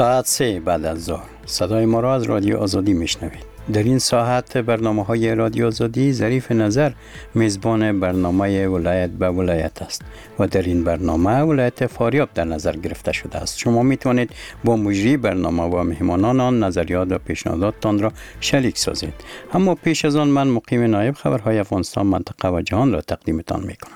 ساعت 3 بعد از ظهر صدای ما را از رادیو آزادی میشنوید. در این ساعت برنامه های رادیو آزادی ظریف نظر میزبان برنامه ولایت به ولایت است و در این برنامه ولایت فاریاب در نظر گرفته شده است. شما میتوانید با مجری برنامه و مهمانان آن نظریات و پیشنهاداتتان را شریک سازید. اما پیش از آن من مقیم نایب خبرهای افغانستان منطقه و جهان را تقدیمتان میکنم.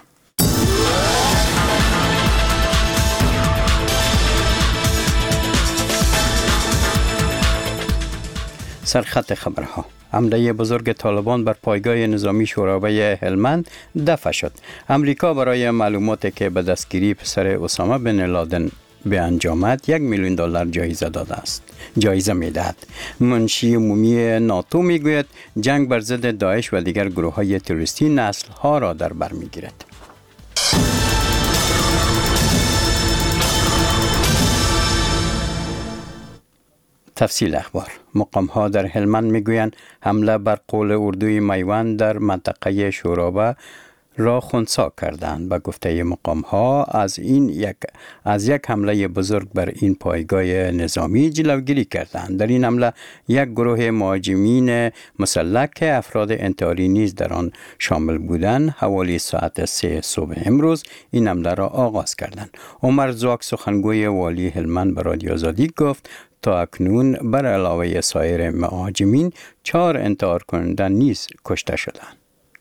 سرخط خبرها: حمله بزرگ طالبان بر پایگاه نظامی شوروی هلمند دفع شد. امریکا برای معلوماتی که به دستگیری پسر اسامه بن لادن به انجامد $1 میلیون جایزه داده است. جایزه میدهد. منشی عمومی ناتو میگوید جنگ بر ضد داعش و دیگر گروه‌های تروریستی نسل‌ها را در بر میگیرد. تفصیل اخبار: مقام‌ها در هلمند میگویند حمله بر قول اردوی میوند در منطقه شورابه را خنثی کردند. به گفته مقام‌ها از یک حمله بزرگ بر این پایگاه نظامی جلوگیری کردند. در این حمله یک گروه مهاجمین مسلح که افراد انتحاری نیز در آن شامل بودند حوالی ساعت 3 صبح امروز این حمله را آغاز کردند. عمر زاک سخنگوی والی هلمند به رادیو آزادی گفت تا اکنون بر علاوه سایر مهاجمین 4 انتحار کننده نیز کشته شدند.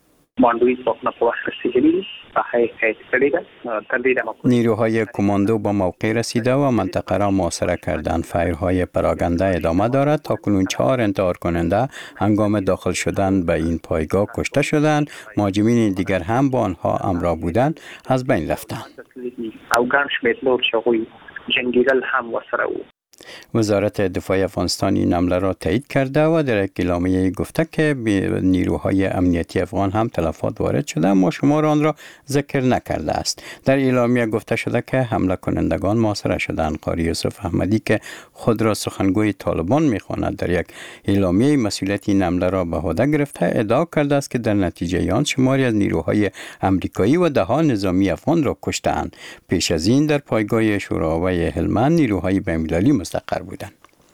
نیروهای کماندو به موقع رسیده و منطقه را محاصره کردند. فایرهای پراکنده ادامه دارد. تا کنون 4 انتحار کننده هنگام داخل شدن به این پایگاه کشته شدند. مهاجمین دیگر هم با آنها همراه بودند از بین رفتند. وزارت دفاع افغانستان این حمله را تایید کرده و در یک اعلامیه گفته که به نیروهای امنیتی افغان هم تلفات وارد شده اما شمار آن را ذکر نکرده است. در اعلامیه گفته شده که حمله کنندگان محاصره شدند. قاری یوسف احمدی که خود را سخنگوی طالبان می‌خواند در یک اعلامیه مسئولیت این حمله را به عهده گرفته ادعا کرده است که در نتیجه آن شماری از نیروهای آمریکایی و ده‌ها نظامی افغان را کشتند. پیش از این در پایگاه شوراوی هلمند نیروهای بین‌المللی مستقر بودند.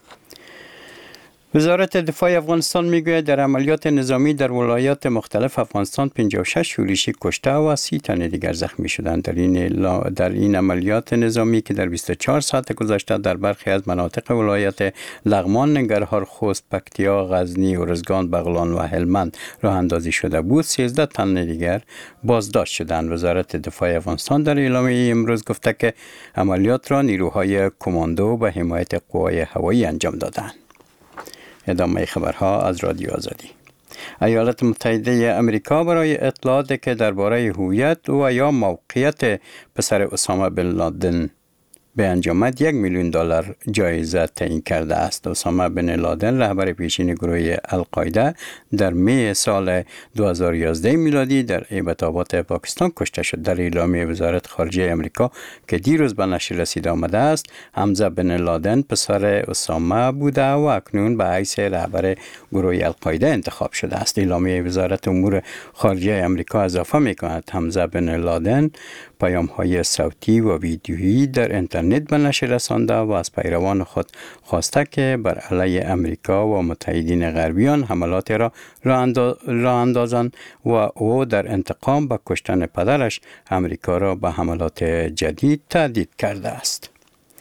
وزارت دفاع افغانستان میگوید در عملیات نظامی در ولایات مختلف افغانستان 56 شورشی کشته و 30 تن دیگر زخمی شدند. در این عملیات نظامی که در 24 ساعت گذشته در برخی از مناطق ولایت لغمان، ننگرهار، خوست، پکتیا، غزنی، ارزگان، بغلان و هلمند راه اندازی شده بود، 13 تن دیگر بازداشت شدند. وزارت دفاع افغانستان در اعلامیه امروز گفته که عملیات را نیروهای کماندو به حمایت قوای هوایی انجام دادند. ادامه خبرها از رادیو آزادی. ایالات متحده امریکا برای اطلاعاتی که درباره هویت و یا موقعیت پسر اسامه بن لادن به انجامد $1 میلیون جایزه تعیین کرده است. اسامه بن لادن رهبر پیشین گروه القاعده در می سال 2011 میلادی در ایبت آباد پاکستان کشته شد. در اعلامیه وزارت خارجه امریکا که دیروز به نشر رسیده آمده است، حمزه بن لادن پسر اسامه بوده و اکنون به حیث رهبر گروه القاعده انتخاب شده است. اعلامیه وزارت امور خارجه امریکا اضافه می‌کند حمزه بن لادن پیام‌های صوتی و ویدیویی در اینترنت به نشر رسانده و از پیروان خود خواسته که بر علیه امریکا و متحدین غربیان حملات را اندازند و او در انتقام به کشتن پدرش امریکا را به حملات جدید تهدید کرده است.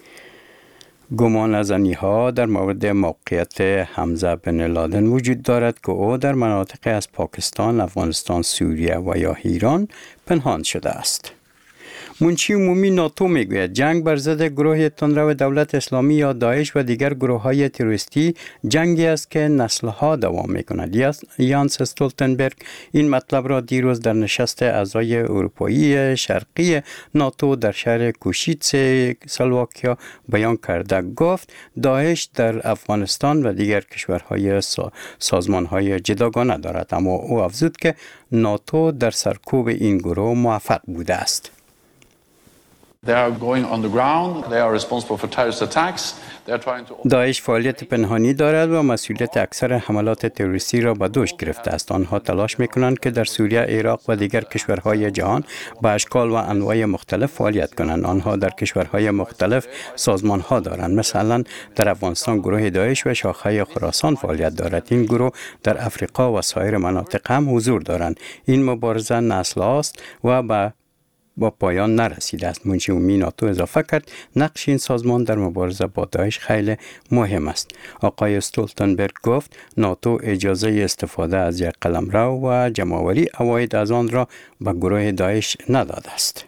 گمان زنی‌ها در مورد موقعیت حمزه بن لادن وجود دارد که او در مناطق از پاکستان، افغانستان، سوریه و یا ایران پنهان شده است. منشی عمومی ناتو میگوید جنگ بر ضد گروه تندرو دولت اسلامی یا داعش و دیگر گروه‌های تروریستی جنگی است که نسل‌ها دوام می‌کند. یانس استولتنبرگ این مطلب را دیروز در نشست اعضای اروپایی شرقی ناتو در شهر کوشیتس سلواکیا بیان کرده. گفت داعش در افغانستان و دیگر کشورهای سازمان‌های جداگانه دارد، اما او افزود که ناتو در سرکوب این گروه موفق بوده است. داعش فعالیت پنهانی دارد و مسئولیت اکثر حملات تروریستی را به دوش گرفته است. آنها تلاش می‌کنند که در سوریه، عراق و دیگر کشورهای جهان به اشکال و انواع مختلف فعالیت کنند. آنها در کشورهای مختلف سازمان‌ها دارند. مثلا در افغانستان گروه داعش و شاخه خراسان فعالیت دارد. این گروه در افریقا و سایر مناطق هم حضور دارند. این مبارزه نسل است و با پایان نرسیده است. منشی عمومی ناتو اضافه کرد نقش این سازمان در مبارزه با داعش خیلی مهم است. آقای استولتنبرگ گفت ناتو اجازه استفاده از یک قلمرو و جمع‌آوری عواید از آن را به گروه داعش نداده است.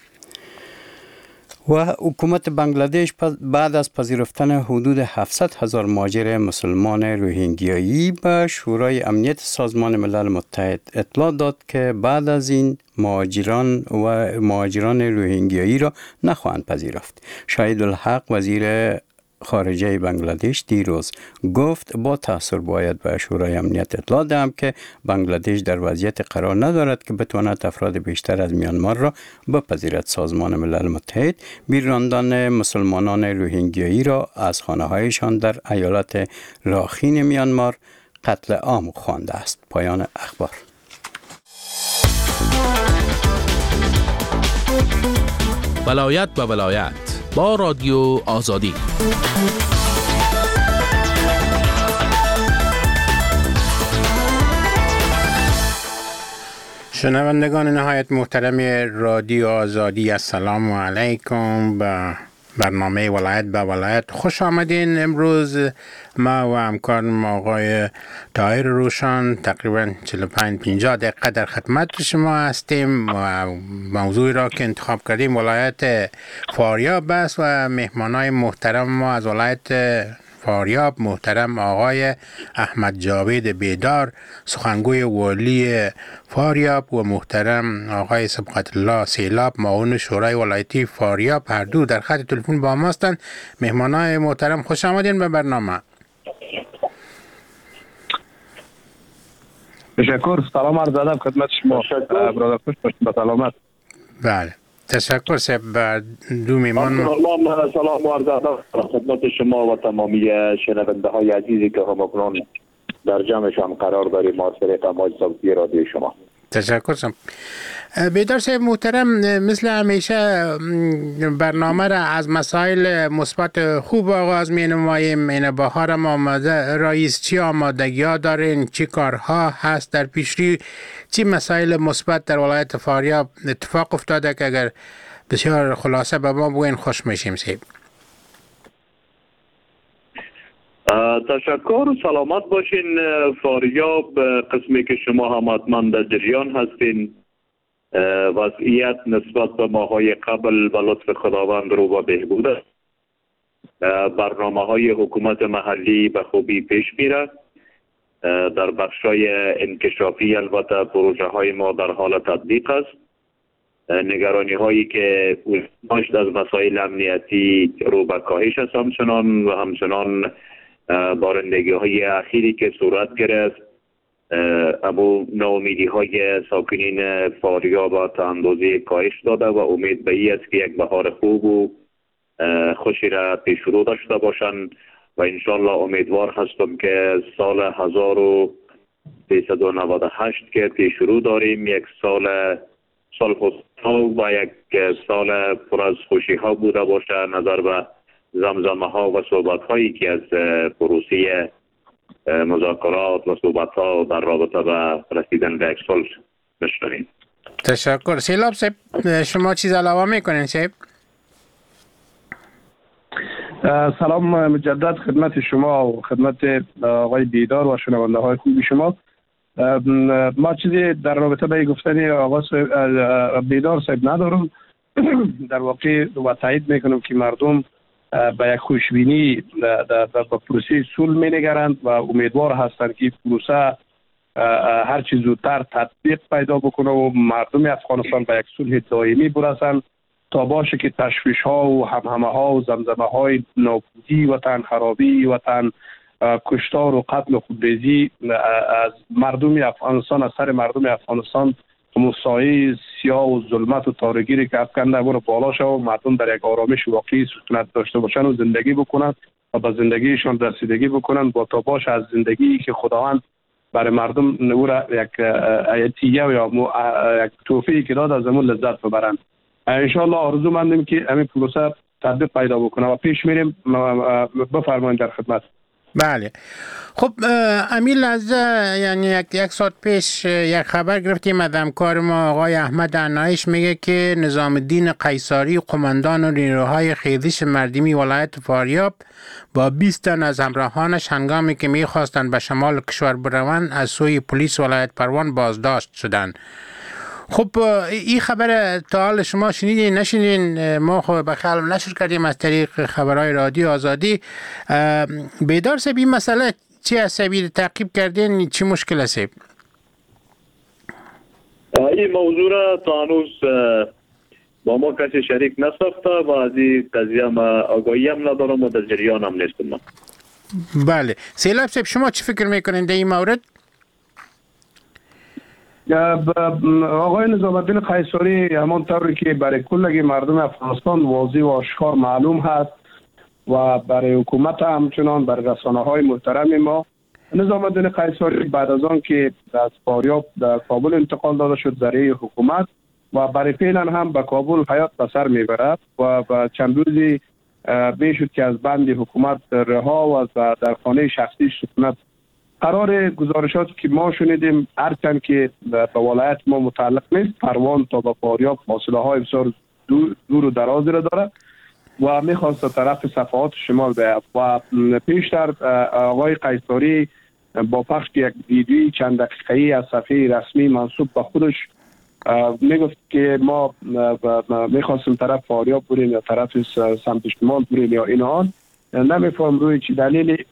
و حکومت بنگلادش بعد از پذیرفتن حدود 700,000 مهاجر مسلمان روهینگیایی به شورای امنیت سازمان ملل متحد اطلاع داد که بعد از این مهاجران روهینگیایی را نخواهند پذیرفت. شاهد الحق وزیر خارجه بنگلادش دیروز گفت با تأثیر باید به شورای امنیت اطلاع دهم که بنگلادش در وضعیت قرار ندارد که بتواند افراد بیشتر از میانمار را بپذیرد. سازمان ملل متحد بیراندن مسلمانان روهینگیایی را از خانه‌هایشان در ایالت راخین میانمار قتل عام خوانده است. پایان اخبار. ولایت به ولایت با رادیو آزادی. شنوندگان نهایت محترم رادیو آزادی، السلام علیکم. به برنامه ولایت به ولایت خوش آمدین. امروز ما و همکارم آقای طاهر روشن تقریبا 45-50 دقیقه در خدمت شما هستیم و موضوعی را که انتخاب کردیم ولایت فاریاب است و مهمانای محترم ما از ولایت فاریاب محترم آقای احمد جاوید بیدار سخنگوی والی فاریاب و محترم آقای سبقت الله سیلاب معاون شورای ولایتی فاریاب هر دو در خط تلفن با ما هستند. مهمانای محترم خوش آمدین به برنامه. تشکر. سلام عرض ادب خدمت شما برادر. خوش باشید به سلامت. بله تشکر صاحب. دو میمان سلام عرض ادب خدمت شما و تمامی شنونده های عزیزی که همکنون در جمعشان قرار داریم از طریق موج صوتی رادیو شما. تشکر صاحب. بیدار صاحب محترم، مثل همیشه برنامه را از مسائل مثبت خوب آغاز می نماییم. این بهار آماده رئیس چی آمادگی ها دارین، چی کارها هست در پیشری، چی مسائل مثبت در ولایت فاریاب اتفاق افتاده که اگر بسیار خلاصه به ما بگوین خوش میشیم صاحب. تشکر و سلامت باشین. فاریاب قسمی که شما هم حتما در جریان هستین، وضعیت نسبت به ماهای قبل به لطف خداوند رو به بهبود است. برنامه های حکومت محلی به خوبی پیش میره. در بخشای انکشافی البته پروژه های ما در حال تطبیق است. نگرانی هایی که داشت از مسائل امنیتی رو به کاهش است همچنان بارندگی های اخیری که صورت گرفت ابو ناامیدی های ساکنین فاریاب تا اندازه کاهش داده و امید به این است که یک بهار خوب و خوشی را پیش رو داشته باشند و انشالله امیدوار هستم که سال 1398 که پیش رو داریم یک سال حسنا و یک سال پر از خوشی ها بوده باشه، نظر به زمزمه ها و صحبت هایی که از پروسه مذاکرات و صحبت ها در رابطه به رسیدن به یک صلح بشنویم. تشکر. سیلاب صاحب شما چیز علاوه میکنین صاحب؟ سلام مجدد خدمت شما و خدمت آقای بیدار و شنونده های خوبی شما. ما چیزی در رابطه به گفتن آقای بیدار صاحب ندارم. در واقع و تایید میکنم که مردم به یک خوشبینی در پروسه صلح می‌نگرند و امیدوار هستند که پروسه هر چه زودتر تطبیق پیدا بکنه و مردم افغانستان به یک صلح دائمی برسند تا باشه که تشویش ها و همهمه ها و زمزمه های نابودی وطن خرابی وطن کشتار و قتل و خودریزی از مردم افغانستان از سر مردم افغانستان مساوی سیاه و ظلمت و تاریکی که افکنده برو بالا شد و مردم در یک آرامش واقعی سکونت داشته باشن و زندگی بکنن و به زندگیشان رسیدگی بکنن با تا باش از زندگی که خداوند برای مردم او را یک عطیه یا یک توفیقی که داد از همون لذت ببرن. انشاءالله آرزو مندیم که همین پروسه تطبیق پیدا بکنه و پیش میریم. بفرمایید در خدمت. بله. خب امیل از یعنی یک ساعت پیش یک خبر گرفتیم از همکار ما آقای احمد عنایش، میگه که نظام الدین قیصری قماندان و نیروهای خیزش مردمی ولایت فاریاب با 20 تن از همراهانش هنگامی که میخواستند به شمال کشور بروند از سوی پلیس ولایت پروان بازداشت شدند. خب این خبر تا حال شما شنیدین نشنیدین؟ ما خب به خیال نشر کردیم از طریق خبرهای رادیو آزادی. بیدار صاحب این مسئله چی از سبیل تعقیب کردین؟ چی مشکل است؟ این موضوع را تا هنوز با ما کسی شریک نساخته و از این قضیه ما آگاهی هم ندارم و در جریان هم نیستم من. بله. سیلاب صاحب شما چی فکر میکنین در این مورد؟ آقای نظام الدین قیصری همان طوری که برای کل مردم افغانستان واضح و آشکار معلوم هست و برای حکومت همچنان برای رسانه های محترم ما، نظام الدین قیصری بعد از آن که از فاریاب در کابل انتقال داده شد ذریعه حکومت و برای فعلا هم به کابل حیات به سر میبرد و چند روزی میشد که از بند حکومت رها و در خانه شخصی سکونت قرار. گزارشاتی که ما شنیدیم هرچند که به ولایت ما متعلق نیست، پروان تا به فاریاب فاصله های بسیار دور و درازی را داره و میخواست طرف صفحات شمال بیاد و پیشتر آقای قیصری با پخش یک ویدیوی چند دقیقه‌ای از صفحه رسمی منسوب به خودش میگفت که ما میخواستیم طرف فاریاب بریم یا طرف سمت شمال بریم یا اینا. نمیفهم روی چی دلیلی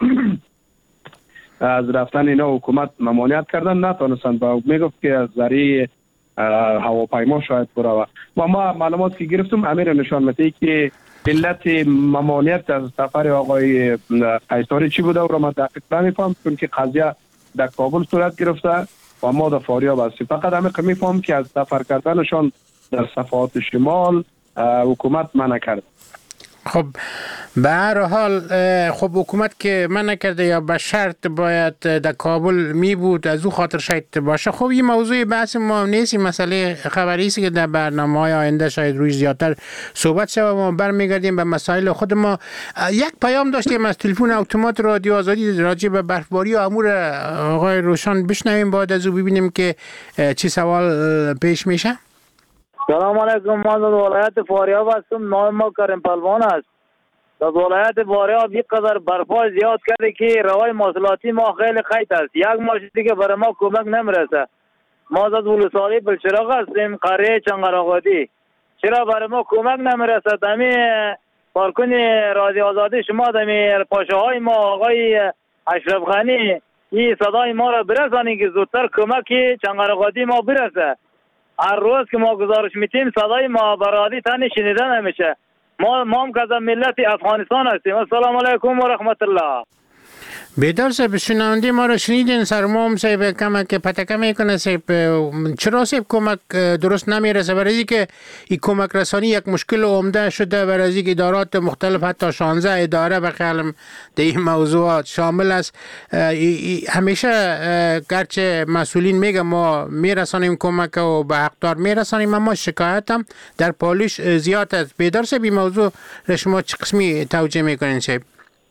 از رفتن اینا حکومت ممانعت کردن، نتونستند. با میگفت که از ذریعه هواپیما شاید برو و ما معلومات که گرفتم امیر نشان میده که علت ممانعت از سفر آقای قیصری چی بوده و را ما دقیق نمیفهم، چون که قضیه در کابل صورت گرفته و ما در فاریاب هستیم. فقط همین میفهم که از سفر کردنشان در صفحات شمال حکومت منع کرد. خب به هر حال خب حکومت که من نکرده یا به شرط باید در کابل می بود از او خاطر شاید باشه. خب این موضوع بحث ما نیست، این مسئله خبری است که در برنامه‌های آینده شاید روی زیادتر صحبت شود. ما برمیگردیم به مسائل خود ما. یک پیام داشتیم از تلفن اتومات رادیو آزادی راجع به برفباری و امور آقای روشن، بشنویم بعد از او ببینیم که چی سوال پیش میشه. سلام علیکم. ما در ولایت فاریاب هستم. نام ما کریم پلوان است. در ولایت فاریاب یک قدر برفا زیاد کرده که روای مواصلاتی ما خیلی خیت است. یک ماشین دیگه برای ما کمک نمیرسه. ما در ولسوالی بلچراغ هستیم، قریه چنگرآبادی. چرا برای ما کمک نمیرسه؟ دمی کارکن رادیو آزادی شما دمی پاشه های ما آقای اشرف غنی این صدای ما را برسانی که زودتر کمک چنگرآبادی ما برسه. هر روز که ما گزارش میتیم صدای ما برادی تنی شنیده نمیشه. ما هم که از ملت افغانستان هستیم. السلام علیکم و رحمت الله. بیدار صاحب شنونده ما را شنیدین؟ سرمام صاحب کمک پتکه میکنه صاحب. چرا صاحب کمک درست نمیرسه؟ برای که این کمک رسانی یک مشکل عمده شده، برای که ادارات مختلف حتی 16 اداره به خیالم در این موضوعات شامل است. همیشه گرچه مسئولین میگه ما میرسانیم کمک و به حقدار میرسانیم، اما شکایت هم در پالیش زیاد است. بیدار صاحب این موضوع را شما چه قسمی توجیه میکنین صاحب؟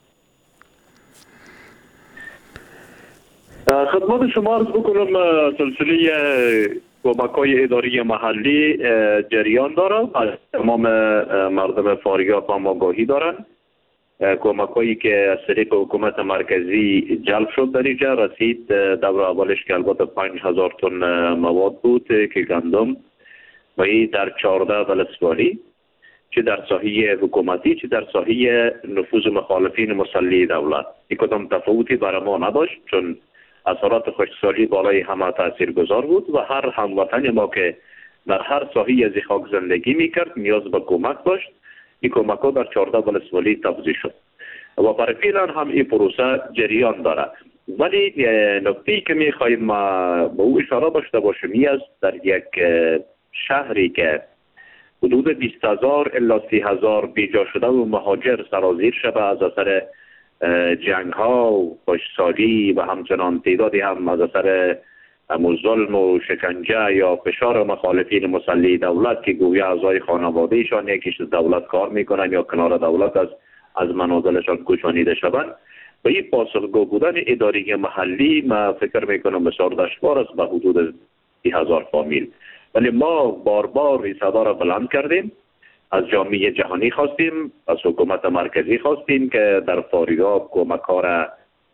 خدمت شما عرض بکنم سلسله کمک‌های اداری محلی جریان داره. از تمام مردم فاریاب هم آگاهی دارن. کمک‌هایی که از طریق حکومت مرکزی جلب شد در اینجا رسید. دور اولش که البته 5000 تن مواد بود که گندم و این در 14 ولسوالی، چه در ساحه حکومتی چه در ساحه نفوذ مخالفین مسلح دولت. این کدام تفاوتی برای ما نداشت، چون اثرات خشکسالی بالای همه تاثیرگذار بود و هر هموطن ما که در هر ساحه از خاک زندگی میکرد نیاز به کمک داشت. این کمک ها در 14 ولسوالی توزیع شد و برای فعلا هم این پروسه جریان داره. ولی نکته‌ای که میخوایم به او اشاره داشته باشیم این است، در یک شهری که حدود 20,000 الی 30,000 بیجا شده و مهاجر سرازیر شده از اثر جنگ ها و خشکسالی و همچنان تعدادی هم از اثر ظلم و شکنجه یا فشار مخالفین مسلح دولت که گویا اعضای خانوادهشان یکیش دولت کار میکنن یا کنار دولت از منازلشان کوچانیده شوند و این پاسخگو بودن اداره محلی ما فکر میکنم بسیار دشوار است به حدود 30,000 فامیل. ولی ما بار این صدا را بلند کردیم، از جامعه جهانی خواستیم، از حکومت مرکزی خواستیم که در فاریاب کمک ها را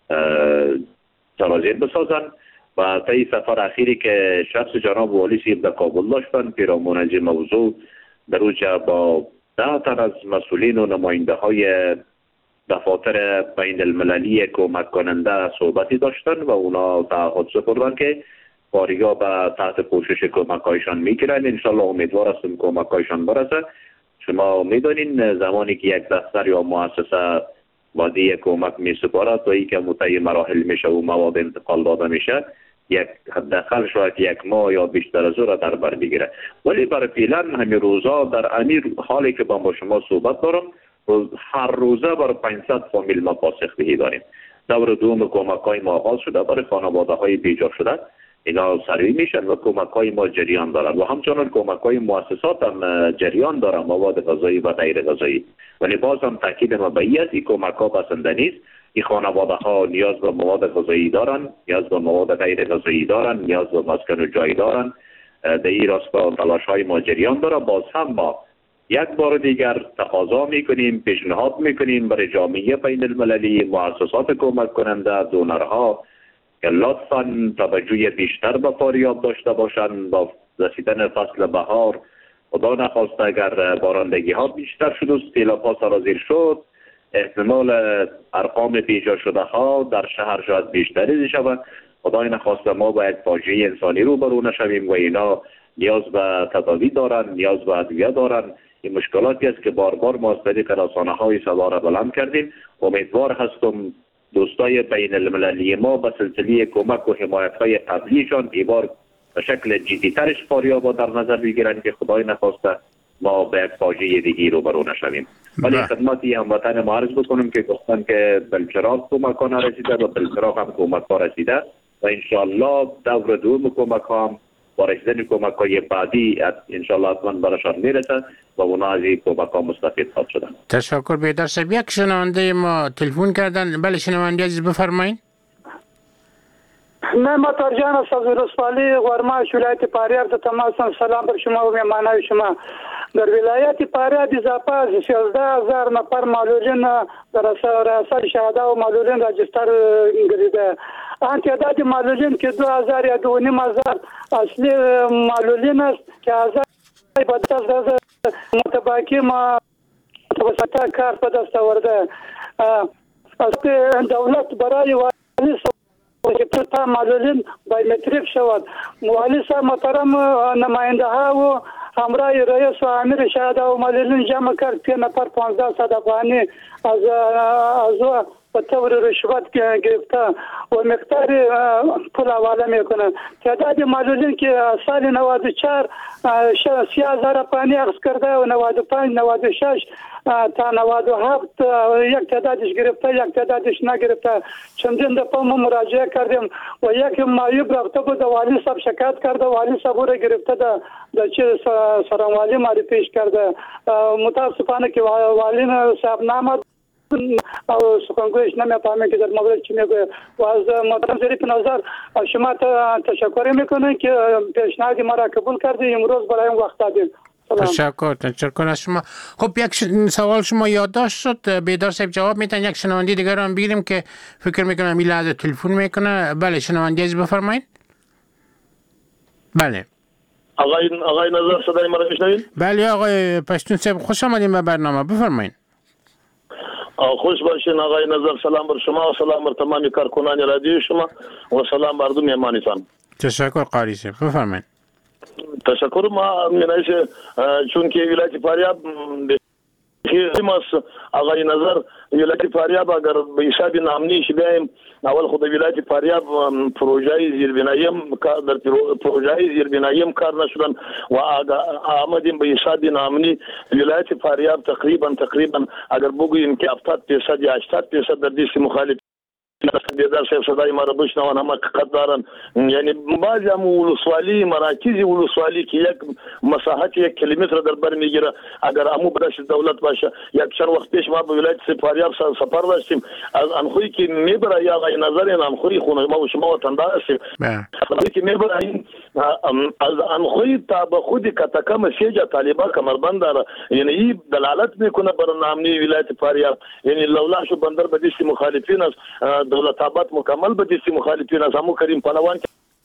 سرازیر بسازن و طی سفر اخیری که شخص جناب والی صاحب در کابل داشتن پیرامون از این موضوع در اوجه با 10 تن از مسئولین و نماینده های دفاتر بین المللی کمک کننده صحبتی داشتن و اونا تعهد سپردن که فاریاب تحت پوشش کمکایشان میگیرن. انشالله امیدوار هستیم کمکایشان برسه. شما میدونین زمانی که یک دفتر یا مؤسسه وادی کمک میسپارد و ای که مطیع مراحل میشه و مواد انتقال داده میشه یک حداقل شاید 1 ماه یا بیشتر از او را در بر بگیره. ولی برای فعلا همین روزا در امیر حالی که با شما صحبت دارم هر روزه برای 500 فامیل ما پاسخگویی داریم. دور دوم کمک های ما آغاز شده برای خانواده های بیجا شده اینا سریع میشن و کمک های ما جریان دارن و همچنان کمک های مؤسسات هم جریان دارن، مواد غذایی و غیر غذایی. ولی باز هم تاکید ما به این کمک ها بسنده نیست. این خانواده ها نیاز به مواد غذایی دارن، نیاز به مواد غیر غذایی دارن، نیاز به مسکن و جای دارن. در این راستا تلاش های ما جریان داره. باز هم ما یک بار دیگر تقاضا میکنیم، پیشنهاد میکنیم برای جامعه بین المللی، مؤسسات کمک کننده، دونرها که لطفاً توجه بیشتر به فاریاب داشته باشند. با رسیدن فصل بهار خدا نخواسته اگر بارندگی ها بیشتر شد و سیلاب ها سرازیر شد احتمال ارقام بیجا شده ها در شهر شاید بیشتری شود. خدای نخواسته ما با یک فاجعه انسانی روبرو نشویم و اینا نیاز به تداوی دارن، نیاز به ادویه دارن. این مشکلاتی است که بار ما از طریق رسانه‌های صدا را بلند کردیم. امیدوار هستم دوستای بین المللی ما به سلسله کمک و حمایت‌های قبلیشان ایبار به شکل جدی‌ترش فاریاب در نظر بگیرن که خدای نخواسته ما به یک فاجعه دیگه روبرو نشویم. ولی خدمتی هموطن ما عرض بکنم که گفتن که بلچراغ کمک ها نرسیده و بلچراغ هم کمک ها رسیده و انشالله دور دوم کمک ها هم با رسیدن کمک های بعدی انشالله حتما برشان میرسه و اونا از این کمک ها مستفید خواهد شدن. تشکر بیدار صاحب. یک شنونده ما تلفن کردن. بله شنونده عزیز بفرمایید. من مطار جان از رسپالی غرماش ولایت فاریاب ته تماس سلام بر شما و مهمانای شما. در ولایت فاریاب اضافه از 16000 نفر معلولین در رأس شهدا و معلولین راجستر گردیده. آن تعداد معلولین که 2000 یا 2500 اصلی معلولین است که از بدست متباکی ما توسط کار به دست آورده. از دولت برای والی تا معلولین بایومتریک شود. والی صاحب محترم نماینده ها و همراه رئیس و امیر شهدا و معلولین جمع کرد 3 نفر 1500 افغانی از به طور رشوت گرفته و مقدار پول حواله میکنه. تعداد معلولین که سال 94 30,000 افغانی اخذ کرده و 95 96 تا 97 یک تعدادش گرفته یک تعدادش نگرفته. چندین دفعه ما مراجعه کردیم و یک معیوب رفته بود والی صاحب شکایت کرده، والی صاحب رو گرفته در چه سرانوالی معرفیش کرده. متاسفانه که والی صاحب نامد او سخنگویش نمیفهمه که در مورد چی میگه و از محترم ظریف نظر شما تشکر میکنم که پیشنهاد ما را قبول کردید، امروز برای این وقت دادید. تشکر از شما. خب یک سوال شما یادداشت شد بیدار صاحب جواب میتن. یک شنونده دیگر هم بگیریم که فکر میکنم این لحظه تلفن میکنه. بله شنونده عزیز بفرمایید. بله آقای نظر صدای ما را میشنوید؟ بله آقای پشتون صاحب خوش آمدید به برنامه، بفرمایید. خوش باشین آقای نظر. سلام بر شما و سلام بر تمامی کارکنان رادیو شما و سلام بر دو مهمانتان. تشکر قاری صاحب بفرمایید. تشکر. ما منایشه چون که ولایت فاریاب بیخی ماس آقای نظر ولایت فاریاب اگر به حساب نامنی شدیم اول خود ولایت فاریاب پروژه زیربنایی در پروژه زیربنایی کار نشدن و آمدیم به حساب نامنی ولایت فاریاب تقریبا اگر بگوییم که 70% یا 80% در دست مخالف بیدار صاحب صدای ما را بشنوان هم حقیقت دارن. یعنی بعضی هم ولسوالی مراکز ولسوالی که یک مساحت 1 کیلومتر در بر میگیره اگر امو بدش دولت باشه. یک چند وقت پیش ما به ولایت فاریاب سفر داشتیم از انخوی که میبره یا آقای نظر این انخوی خونه ما و شما وطندار هستیم که میبره این از انخوی تا به خود کتکه مسیج طالبان کمربند داره. یعنی این دلالت میکنه بر نامنی ولایت فاریاب. یعنی لولا شو بندر به دست مخالفین است دولت آباد مکمل به دست مخالفین از همو کریم پهلوان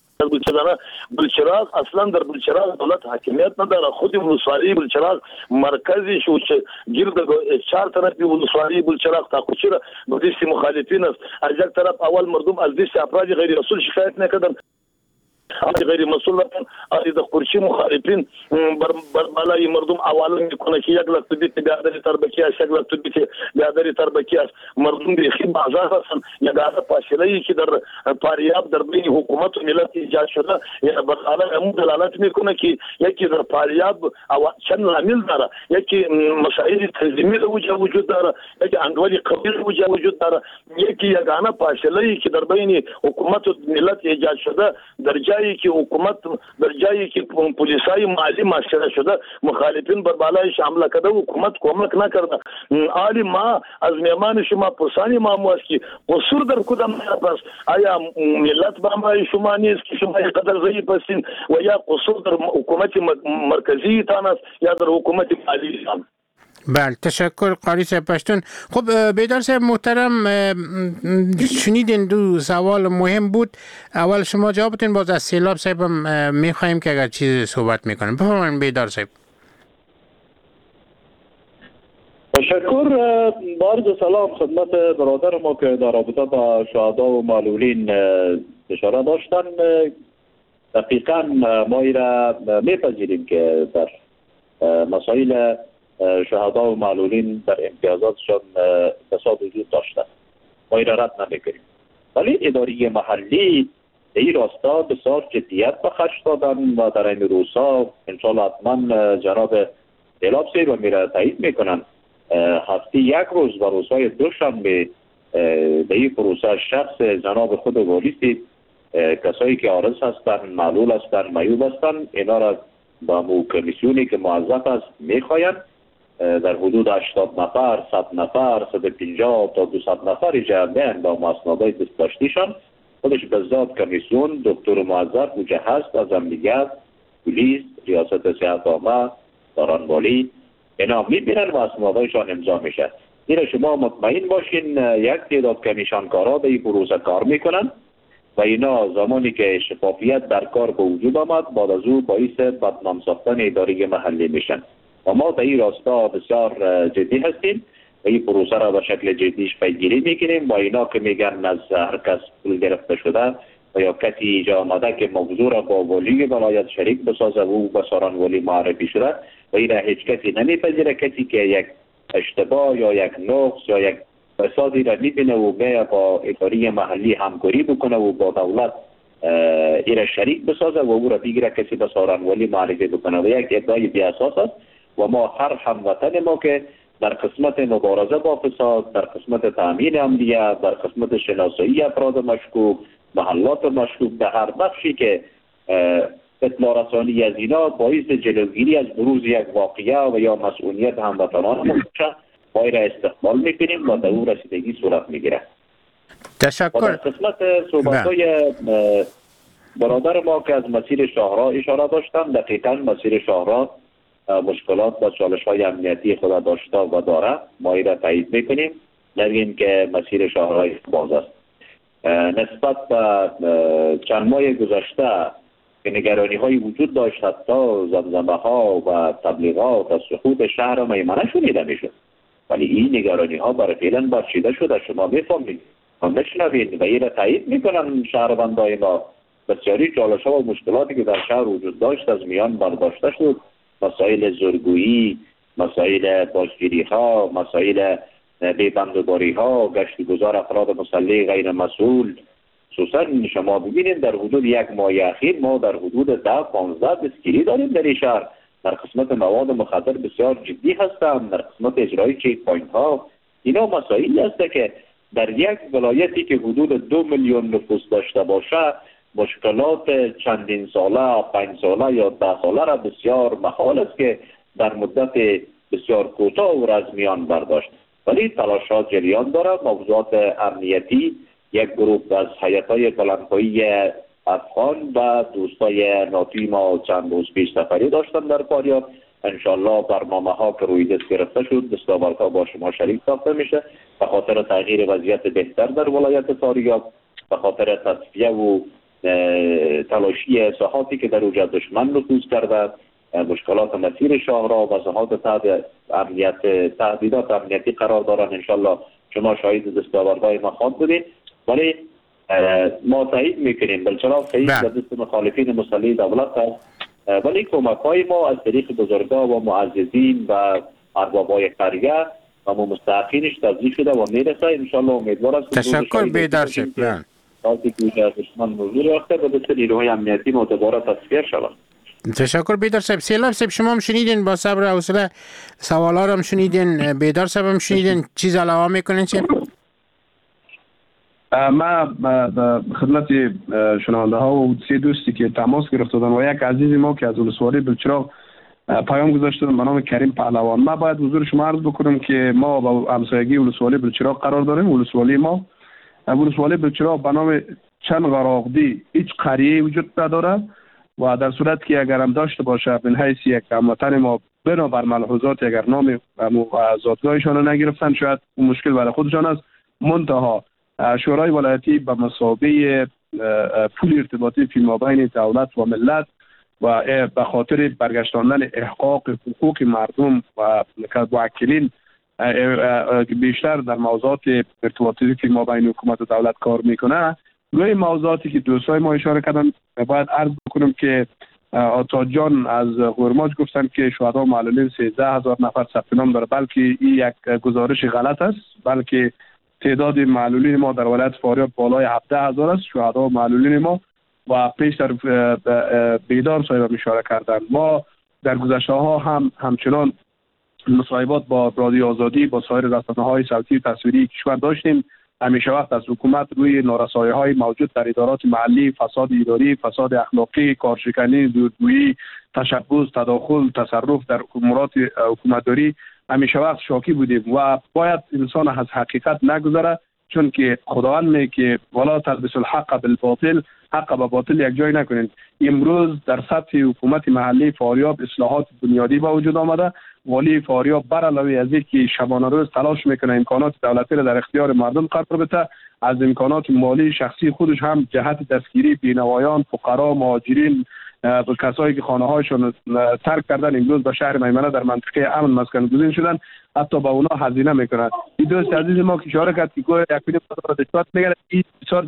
بلچراغ اصلا در بلچراغ دولت حاکمیت نداره. خود ولسوالی بلچراغ مرکزی شو چه گرد 4 طرفی ولسوالی بلچراغ تا کوچه به دست مخالفین است. از یک طرف اول مردم از دست افراد غیر مسئول شکایت نکردن غیر مسئول از خورشی مخالفین بر بالای مردم اول میکنه که 1 لک بیت بیادری تربکی است 1 لک بیت بیادری تربکی است. مردم بیخی بازار هستن یگانه فاصله ای که در فاریاب در بین حکومت و ملت ایجاد شده یا بر علاوه دلالت میکنه که یکی در فاریاب چند عامل داره. یکی مسائل تنظیمی وجود داره یکی انډول قبیل وجود داره یکی یگانه فاصله ای که در بین حکومت و ملت ایجاد شده در جایی که حکومت در جایی که پلیسای مالی مشکل شده مخالفین بر بالایش حمله کرده حکومت کمک نکرده. عالی ما از میمان شما پرسانی ما مواسکی قصور در کدام است آیا ملت برای شما نیست که شما قدر ضعیف هستین و یا قصور در حکومت مرکزی تان است یا در حکومت مالی تان. بله تشکر قاری صاحب پشتون. خب بیدار صاحب محترم شنیدین دو سوال مهم بود. اول شما جوابتون باز از سیلاب صاحب میخواییم که اگر چیز صحبت میکنیم بفرمایید بیدار صاحب. تشکر. بارد سلام خدمت برادر ما که در رابطه با شهدا و معلولین اشاره داشتن. دقیقا ما ایره میپذیریم که در مسائل شهدا و معلولین در امتیازاتشان فساد وجود داشته ما ایره رد نمیکنیم ولی اداره محلی این راستا بسیار جدیت به خرج دادن و در این روزها انشاءالله حتما جناب سیلاب صاحب میره تایید میکنن هفته 1 روز و روزهای دوشنبه به این پروسه شخص جناب خود والیست کسایی که عارض هستند معلول هستند معیوب هستند اینا را با مو کمیسیونی که موظف است میخواین در حدود 80 نفر 100 نفر 150 تا 200 نفر جمع با مسندهای دستاشتیشان خودش به ذات کمیسیون دکتر موظف مجهز از امنیت پلیس ریاست صحت عامه دارنوالی اینا میبینن و اسنادهایشان امضا میشه. این شما مطمئن باشین یک تعداد کمیشنکارا به این پروسه کار میکنن و اینا زمانی که شفافیت در کار به وجود آمد بعد از او باعث بدنام ساختن اداره محلی میشن و ما در این راستا بسیار جدی هستیم و این پروسه را به شکل جدیش پیگیری میکنیم و اینا که میگن از هر کس پول گرفته شده و یا کسی اینجا آمده که موضوع را با ولی ولایت شریک بسازه و او به سارنوالی معرفی شده و این را هیچ کسی نمیپذیره. کسی که یک اشتباه یا یک نقص یا یک فسادی را میبینه و میه با اداره محلی همکاری بکنه و با دولت این را شریک بسازه و او را بگیره کسی به سارنوالی معرفی بکنه و یک ادعای بی اساس است و ما هر هموطن ما که در قسمت مبارزه با فساد در قسمت تامین امنیت در قسمت شناسایی افراد مشکوک محلات مشکوک در هر بخشی که اطلاع رسانی از اینا باعث جلوگیری از بروز یک واقعه و یا مسئولیت هموطنان باشه ما را استقبال میکنیم و در او رسیدگی صورت میگیره. تشکر. در قسمت صحبت‌های برادر ما که از مسیر شاهراه اشاره داشتن دقیقاً مسیر شاهراه مشکلات و چالش‌های امنیتی خود داشته و داره ما را تایید میکنیم نگیم که مسیر شاهراه باز است. نسبت به چند ماه گذشته که نگرانی های وجود داشت حتی زمزمه ها و تبلیغات از سقوط شهر میمنه شنیده میشد ولی این نگرانی ها برای فعلا برچیده شده شما میفهمید و میشنوید و این را تایید میکنن شهروندای ما. بسیاری چالش ها و مشکلاتی که در شهر وجود داشت از میان برداشته شد. مسائل زورگویی مسائل بازگیری ها، مسائل بی‌بندوباری ها، گشت گذار افراد مسلح غیر مسئول. خصوصا شما ببینید در حدود یک ماه اخیر ما در حدود 10-15 دستگیری داریم در این شهر. در قسمت مواد مخدر بسیار جدی هستند، در قسمت اجرای چک پوینت ها. اینا مسائلی است که در یک ولایتی که حدود 2 میلیون نفوس داشته باشه مشکلات چندین ساله، 5 ساله یا 10 ساله را بسیار محال است که در مدت بسیار کوتاه و از میان برداشت. ولی تلاشات جریان دارد. موضوعات امنیتی یک گروه از هیئت‌های بلندپایه‌ای افغان و دوستای ناتوی ما چند روز پیش سفری داشتن در فاریاب. انشالله برنامه ها که روی دست گرفته شد دستاوردها با شما شریک ساخته میشه به خاطر تغییر وضعیت بهتر در ولایت فاریاب، به خاطر تصفیه و تلاشی ساحاتی که در اوجا دشمن نفوذ کرده، مشکلات مسیر شاهراه و ساحات تحت امنیت تهدیدات امنیتی قرار دارن. انشالله شما شاهد دستاوردهای ما خواهد بودید. ولی ما تایید میکنیم بلچراغ تایید در دست مخالفین مسلح دولت است، ولی کمک های ما از طریق بزرگان و معززین و اربابای قریه و مستحقینش توضیح شده و میرسه. انشالله امیدوار است. تشکر بیدار شد. تازی که دشمن موضوع رفته و دست نیروهای امنیتی دوباره تصفیه شود. تشکر بیدار صاحب. سیلاب صاحب شما هم شنیدین، با صبر و حوصله سوالا رو هم شنیدین، بیدار صاحب هم شنیدین، چیز علاوه میکنین چی؟ ما خدمت شنونده ها و سه دوستی که تماس گرفتن و یک عزیز ما که از ولسوالی بلچراغ پیام گذاشتن به نام کریم پهلوان، ما باید حضور شما عرض بکنم که ما با همسایگی ولسوالی بلچراغ قرار داریم. ولسوالی ما ولسوالی بلچراغ به نام چند غراغدی هیچ قریه وجود نداره و در صورت که اگر هم داشته باشه من حیث یک هموطن ما بنابر ملحوظات اگر نام زادگاهشان نگرفتن شاید اون مشکل برای خودشان است. منتها شورای ولایتی به مثابه پول ارتباطی فیما بین دولت و ملت و به خاطر برگشتاندن احقاق حقوق مردم و موکلین بیشتر در موضوعات ارتباطی فیما بین حکومت و دولت کار میکنه. روی موضوعاتی که دوستای ما اشاره کردن باید عرض بکنم که آتا جان از هرماج گفتن که شهدا معلولین 13,000 نفر ثبت نام داره، بلکه این یک گزارش غلط است، بلکه تعداد معلولین ما در ولایت فاریاب بالای 17,000 است. شهدا معلولین ما و پیشتر بیدار صاحب اشاره کردن. ما در گذشته ها هم همچنان مصاحبات با رادیو آزادی با سایر رسانه‌های صوتی و تصویری کشور داشتیم. همیشه وقت از حکومت روی نارسایی‌های موجود در ادارات محلی، فساد اداری، فساد اخلاقی، کارشکنی، زورگویی، تشبث، تداخل، تصرف در امورات حکومتداری همیشه وقت شاکی بودیم و باید انسان از حقیقت نگذره، چون که خداوند میگه که ولا تلبسوا الحق بالباطل، حق با باطل یک جای نکنید. امروز در سطح حکومت محلی فاریاب اصلاحات بنیادی با وجود آمده. والی فاریاب بر علاوه از اینکه شبانه روز تلاش میکنه امکانات دولتی را در اختیار مردم قرار بده، از امکانات مالی شخصی خودش هم جهت دستگیری بینوایان، فقرا، مهاجرین، کسایی که خانه هایشون ترک کردن امروز به شهر میمنه در منطقه امن مسکن گزین شدن، حتی با اونا هزینه میکنن. این دوست عزیز ما که اشاره کرد که گویا یک فیلم دستات میگه، این بسیار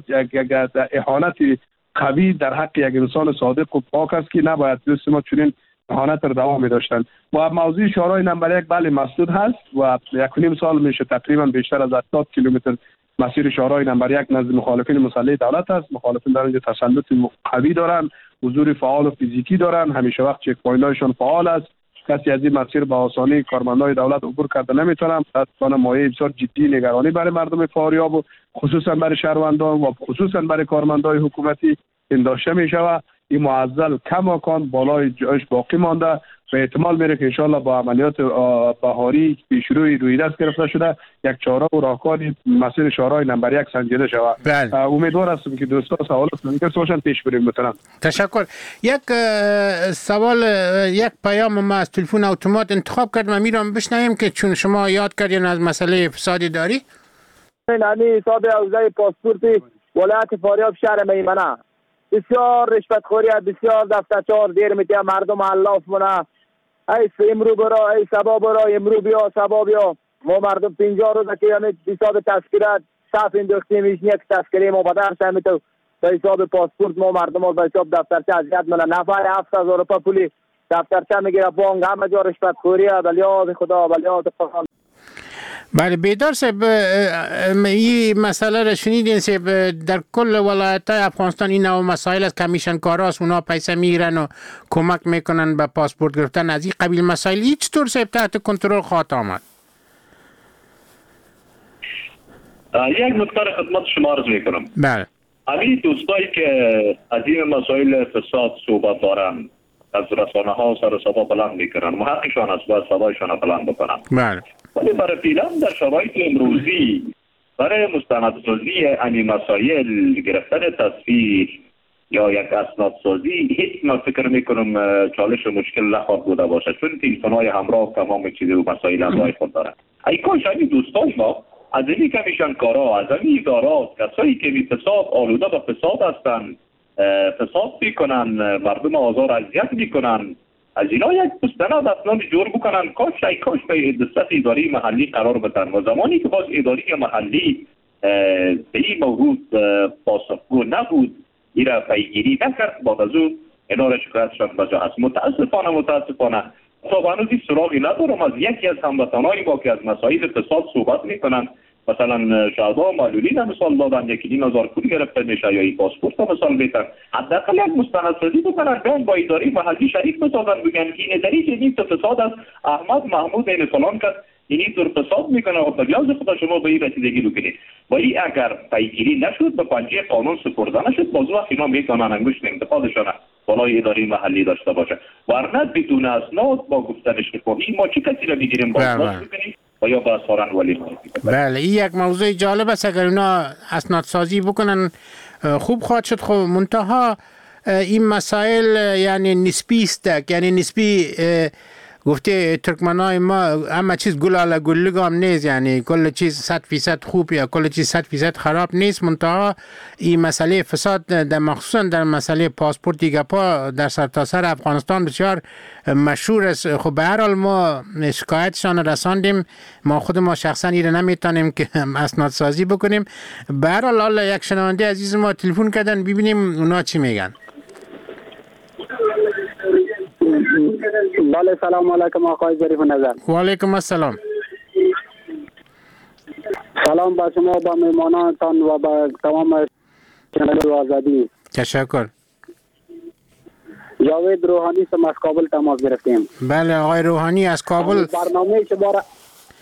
اهانت قوی در حق یک انسان صادق و پاک است که نباید دوست ما چنین اهانت را دوام می‌داشتن. و موضوع شورای نمبر 1 بله مسدود هست و 1.5 سال میشه تقریبا بیشتر از 80 کیلومتر مسیر شورای نمبر 1 نزد مخالفین مسلح دولت است. مخالفین در اینجا تسلط قوی دارن، حضور فعال و فیزیکی دارن، همیشه وقت چک پوینت‌هاشون فعال است. کسی از این مسیر به آسانی کارمندای دولت عبور کرده نمیتونن. متأسفانه مایه بسیار جدی نگرانی برای مردم فاریاب و خصوصا برای شهروندان و خصوصا برای کارمندای حکومتی انداشته میشود. این معضل کماکان بالای جایش باقی مانده و احتمال میره که انشالله با عملیات بهاری پیشروی روی دست گرفته شده یک چاره و راهکاری مسیر شورای نمبر 1 سنجیده شود. امیدوار هستم که دوستان سوالات ممکن باشن پیش بریم. مثلا تشکر. یک سوال، یک پیام ما از تلفن اتومات انتخاب کردم، میرم بشنویم که چون شما یاد کردین از مسئله فساد اداری. نمی حساب حوزه پاسپورت ولایت فاریاب شهر میمنه بسیار رشوتخوری، بسیار دفترچه‌ها دیر میتیم مردم علاف مونه. ای امرو برا، ای سبا برا، امرو بیا، سبا بیا. ما مردم 50 روز که همه حساب تذکره صف انداختیم، هیچ یک تذکره ما بدرس همه تو به حساب پاسپورت ما مردم ها به حساب دفترچه اذیت مونه. نفر 7,000 روپیه پولی دفترچه میگیره بانک همه جا رشوت خوریه بلیاد خدا بلیاد قرآن. بله بیدار صاحب این مسئله را شنیدین صاحب در کل ولایت های افغانستان این نوع مسائل از کمیشن کاراست اونا پیسه میگیرن و کمک میکنن به پاسپورت گرفتن از این قبیل مسائل هیچ طور صاحب تحت کنترل خواهد آمد؟ یک نکته خدمت شما عرض میکنم. بله همین دوستایی که از این مسائل فساد صحبت دارن از رسانه ها سر صدا بلند میکنن محقشان است باید صدایشان بلند بکنن. بله ولی برای فعلا در شرایط امروزی برای مستندسازی این مسائل گرفتن تصویر یا یک اسنادسازی هیچ ما فکر میکنم چالش و مشکل نخواهد بوده باشه، چون تلفن‌های همراه تمام چیز و مسائل همراه خود دارن. ای کاش همین دوستان ما از این کمیشن کارا از این ادارات کسایی که بی فساد آلوده به فساد هستند فساد میکنن مردم آزار اذیت میکنن از اینا یک مستند اسناد جور بکنن کاش به دسترس اداری محلی قرار بدن و زمانی که باز اداری محلی به این موضوع پاسخگو نبود این را پیگیری نکرد بعد از او اینا را شکایتشان بجا هست. متاسفانه تا هنوز این سراغی ندارم از یکی از هموطنهای ما که از مسائل فساد صحبت میکنن، مثلا شهدا معلولین هم مثال دادن 1,000 پول گرفته میشه یا این پاسپورت هم مثال بیتن حداقل یک مستندسازی بکنن بیان با اداره محلی شریک بسازن بگن که این اداری این فساد است احمد محمود این فلان کس این طور فساد میکنه و بلیاز خدا شما به این رسیدگی بکنید. ولی اگر پیگیری نشد به پنجه قانون سپرده نشد باز وقت اینا میتونن انگشت انتقادشان بالای اداره محلی داشته باشه، ورنه بدون اسناد با گفتنش نکنیم ما چه کسی را میگیریم باز بکنیم و یا با سارن ولی بله این یک موضوع جالب است. اگر اونا اسنادسازی بکنن خوب خواهد شد. خب منتها این مسائل یعنی نسبی است، یعنی نسبی گفته ترکمنای ما همه چیز گل علی گلگ هم نیست، یعنی کل چیز 100% خوب یا کل چیز 100% خراب نیست. منتها این مسئله فساد در مخصوصا در مسئله پاسپورت دیگه پا در سرتاسر افغانستان بسیار مشهور است. خب به هر حال ما شکایتشان رساندیم، ما خود ما شخصا این نمیتونیم که اسناد سازی بکنیم. به هر حال یک شنونده عزیز ما تلفن کردن ببینیم اونا چی میگن. بله سلام علیکم آقای ظریف نظر. و علیکم السلام. سلام با شما با مهمانانتان و با تمام چنل آزادی. تشکر. جاوید روحانی سم از کابل تماس گرفتیم. بله آقای روحانی از کابل. برنامه شما را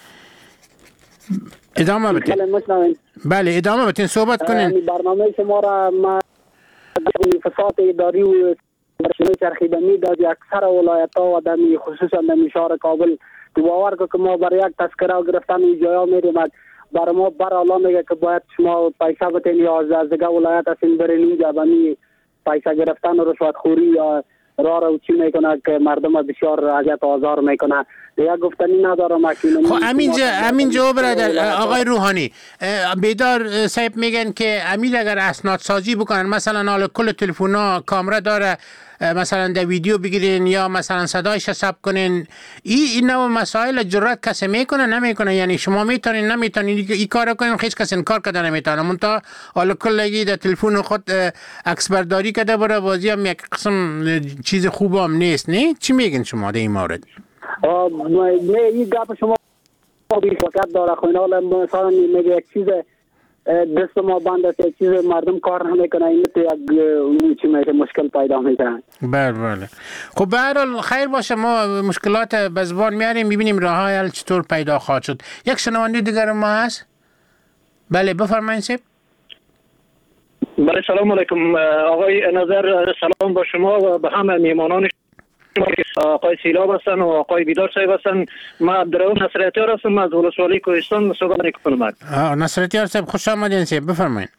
ادامه بدین. بله ادامه بدین صحبت کنین. برنامه شما را ما فساد اداری و چرخیدنی داد اکثر ولایت ها و دمی خصوصا دمی شهر کابل تو باور که ما برای یک تذکره و گرفتن این جایا میریم برای ما برای میگه که باید شما پیسه بتین یا از دیگه ولایت هستین برین اینجا بمی پیسه گرفتن و رشوت خوری یا راه رو چی میکنه که مردم بسیار اذیت و آزار میکنه. دیگه گفتنی ندارم. خب همینجا برادر آقای روحانی بیدار صاحب میگن که امیل اگر اسناد سازی بکنن مثلا حالا کل تلفونا کامera داره مثلا در ویدیو بگیرین یا مثلا صدایش ثبت کنین این نوع مسائل جرأت کسی میکنه نمیکنه؟ یعنی شما میتونین نمیتونین این کارو کنین هیچ کسی این کار کرده نمیتونه منتها حالا کلگی در تلفن خود عکس برداری کرده برای بازی هم یک قسم چیز خوب هم نیست. نه چی میگین شما در این مورد؟ نه این گپ شما بی فکر داره خیلی مثلا میگه یک چیز دست ما بند است یک چیز مردم کار نمیکنه این تو یک چی میشه مشکل پیدا میشه. بله خب به هر حال خیر باشه ما مشکلات به زبان میاریم میبینیم راههای حل چطور پیدا خواهد شد. یک شنونده دیگر ما هست. بله بفرمایید سیب. بله سلام علیکم آقای نظر. سلام با شما و به همه میهمانان آقای سیلاب هستن و آقای بیدار صاحب هستن. ما عبدالرحیم نصرتیار هستم از ولسوالی کوهستان صحبت میکنم. نصرتیار صاحب خوش آمدین صاحب بفرمایید.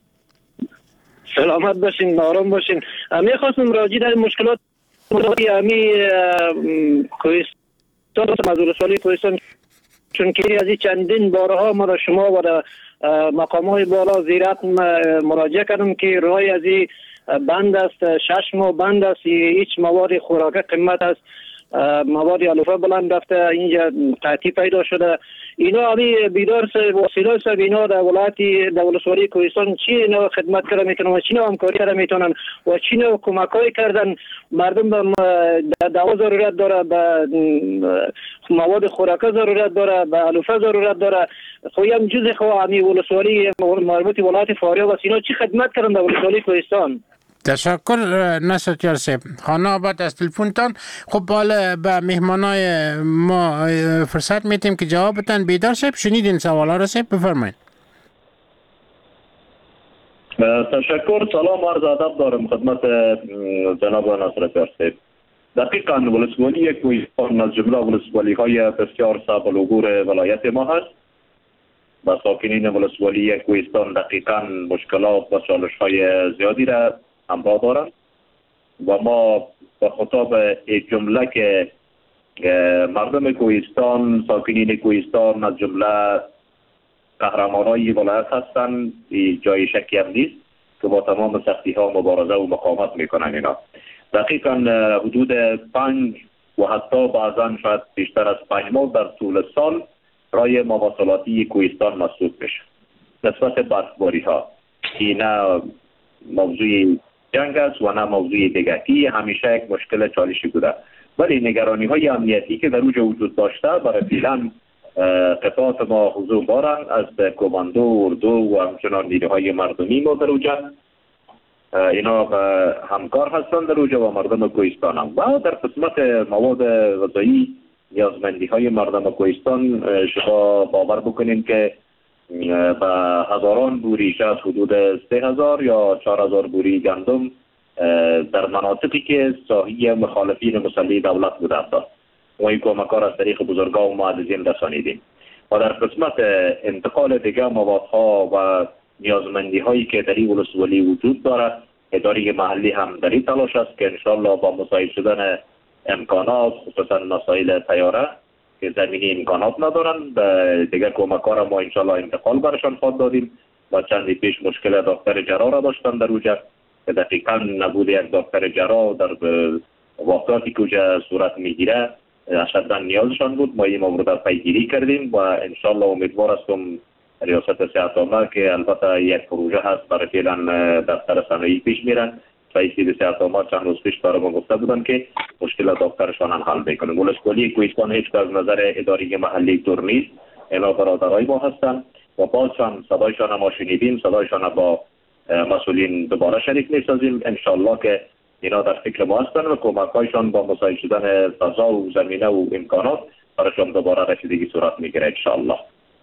سلامت باشین آرام باشین. میخواستم راجع در مشکلات امی کوهستان از ولسوالی کوهستان چون که از این چندین بارها ما شما و مقامات بالا زیرت مراجعه کردم که رای از این بند است 6 ماه بند است هیچ مواد خوراک قیمت است مواد علوفه بلند رفته، اینجا قحطی پیدا شده. اینا همی بیدار وسیله صاحب اینا در ولسوالی کوهستان چی نوع خدمت کرده میتونن و چی نوع همکاری کرده میتونن و چی نوع کمکایی کردن. مردم به دوا ضرورت داره، به مواد خوراکه ضرورت داره، به علوفه ضرورت داره. خویم جز همی ولسوالی مربوط ولایت فاریاب است، اینا چی خدمت کردن در ولسوالی کوهستان. تشکر نصرتیار صاحب. خانه آباد از تلفنتان. خب حالا به مهمانای ما فرصت میتیم که جوابتان. بیدار صاحب شنیدین سوالا را صاحب بفرمایید. تشکر. سلام عرض ادب دارم خدمت جناب نصرتیار صاحب. دقیقاً ولسوالی کوهستان از جمله ولسوالی های بسیار صعب العبور ولایت ما هست و ساکنین ولسوالی کوهستان دقیقاً مشکلات و چالش های زیادی را همراه دارند و ما به خطاب جمله که مردم کوهستان، ساکنین کوهستان از جمله قهرمانای ولایت هستند، جای شکی هم نیست که با تمام سختی ها مبارزه و مقاومت میکنن. اینا دقیقاً حدود 5 و حتی بعضا شاید بیشتر از 5 ماه در طول سال رای مواصلاتی کوهستان مسدود میشه نسبت برفباری ها. این نه موضوع جنگ است و نه موضوع دیگری، همیشه یک مشکل چالشی بوده. ولی نگرانی های امنیتی که در اوجه وجود داشته برای فعلا قطعات ما حضور دارند از کماندو، اردو و همچنان نیروهای مردمی ما در اوجه. اینا همکار هستند در اوجه و مردم کوهستان هم. و در قسمت مواد غذایی نیازمندی های مردم کوهستان شما باور بکنین که به هزاران بوری از حدود 3000 یا 4000 بوری گندم در مناطقی که ساحه مخالفین مسلح دولت بوده است و این کمکار از طریق بزرگان و معززین رسانیدیم. و در قسمت انتقال دیگر موادها و نیازمندی هایی که در این ولسوالی وجود دارد، اداره محلی هم در این تلاش است که انشالله با مساعد شدن امکانات، خصوصا مسائل طیاره که زمینی امکانات ندارن، دیگر کمکار ما انشالله انتقال برشان خواهد دادیم. و چندی پیش مشکل دکتر جراح را داشتن در اوجه که دقیقا نبود یک دکتر جراح در واقعاتی که اوجه صورت میگیره اشداً نیازشان بود. ما این مورد پیگیری کردیم و انشالله امیدوار هستم ریاست صحت عامه که البته یک پروژه هست برای فعلا دفتر صنایع پیش میرن. رئیس صحت عامه چند روز پیش برای ما گفته بودن که مشکل دکترشان حل میکنن. ولسوالی کوهستان هیچ از نظر اداره محلی دور نیست، اینا برادرای ما هستن و بازشان صدایشان ما شنیدیم، صدایشان با مسئولین دوباره شریک میسازیم. انشالله که اینا در فکر ما هستن و کمکایشان با مساعد شدن فضا و زمینه و امکانات برایشان دوباره رسیدگی صورت میگیره انشالله.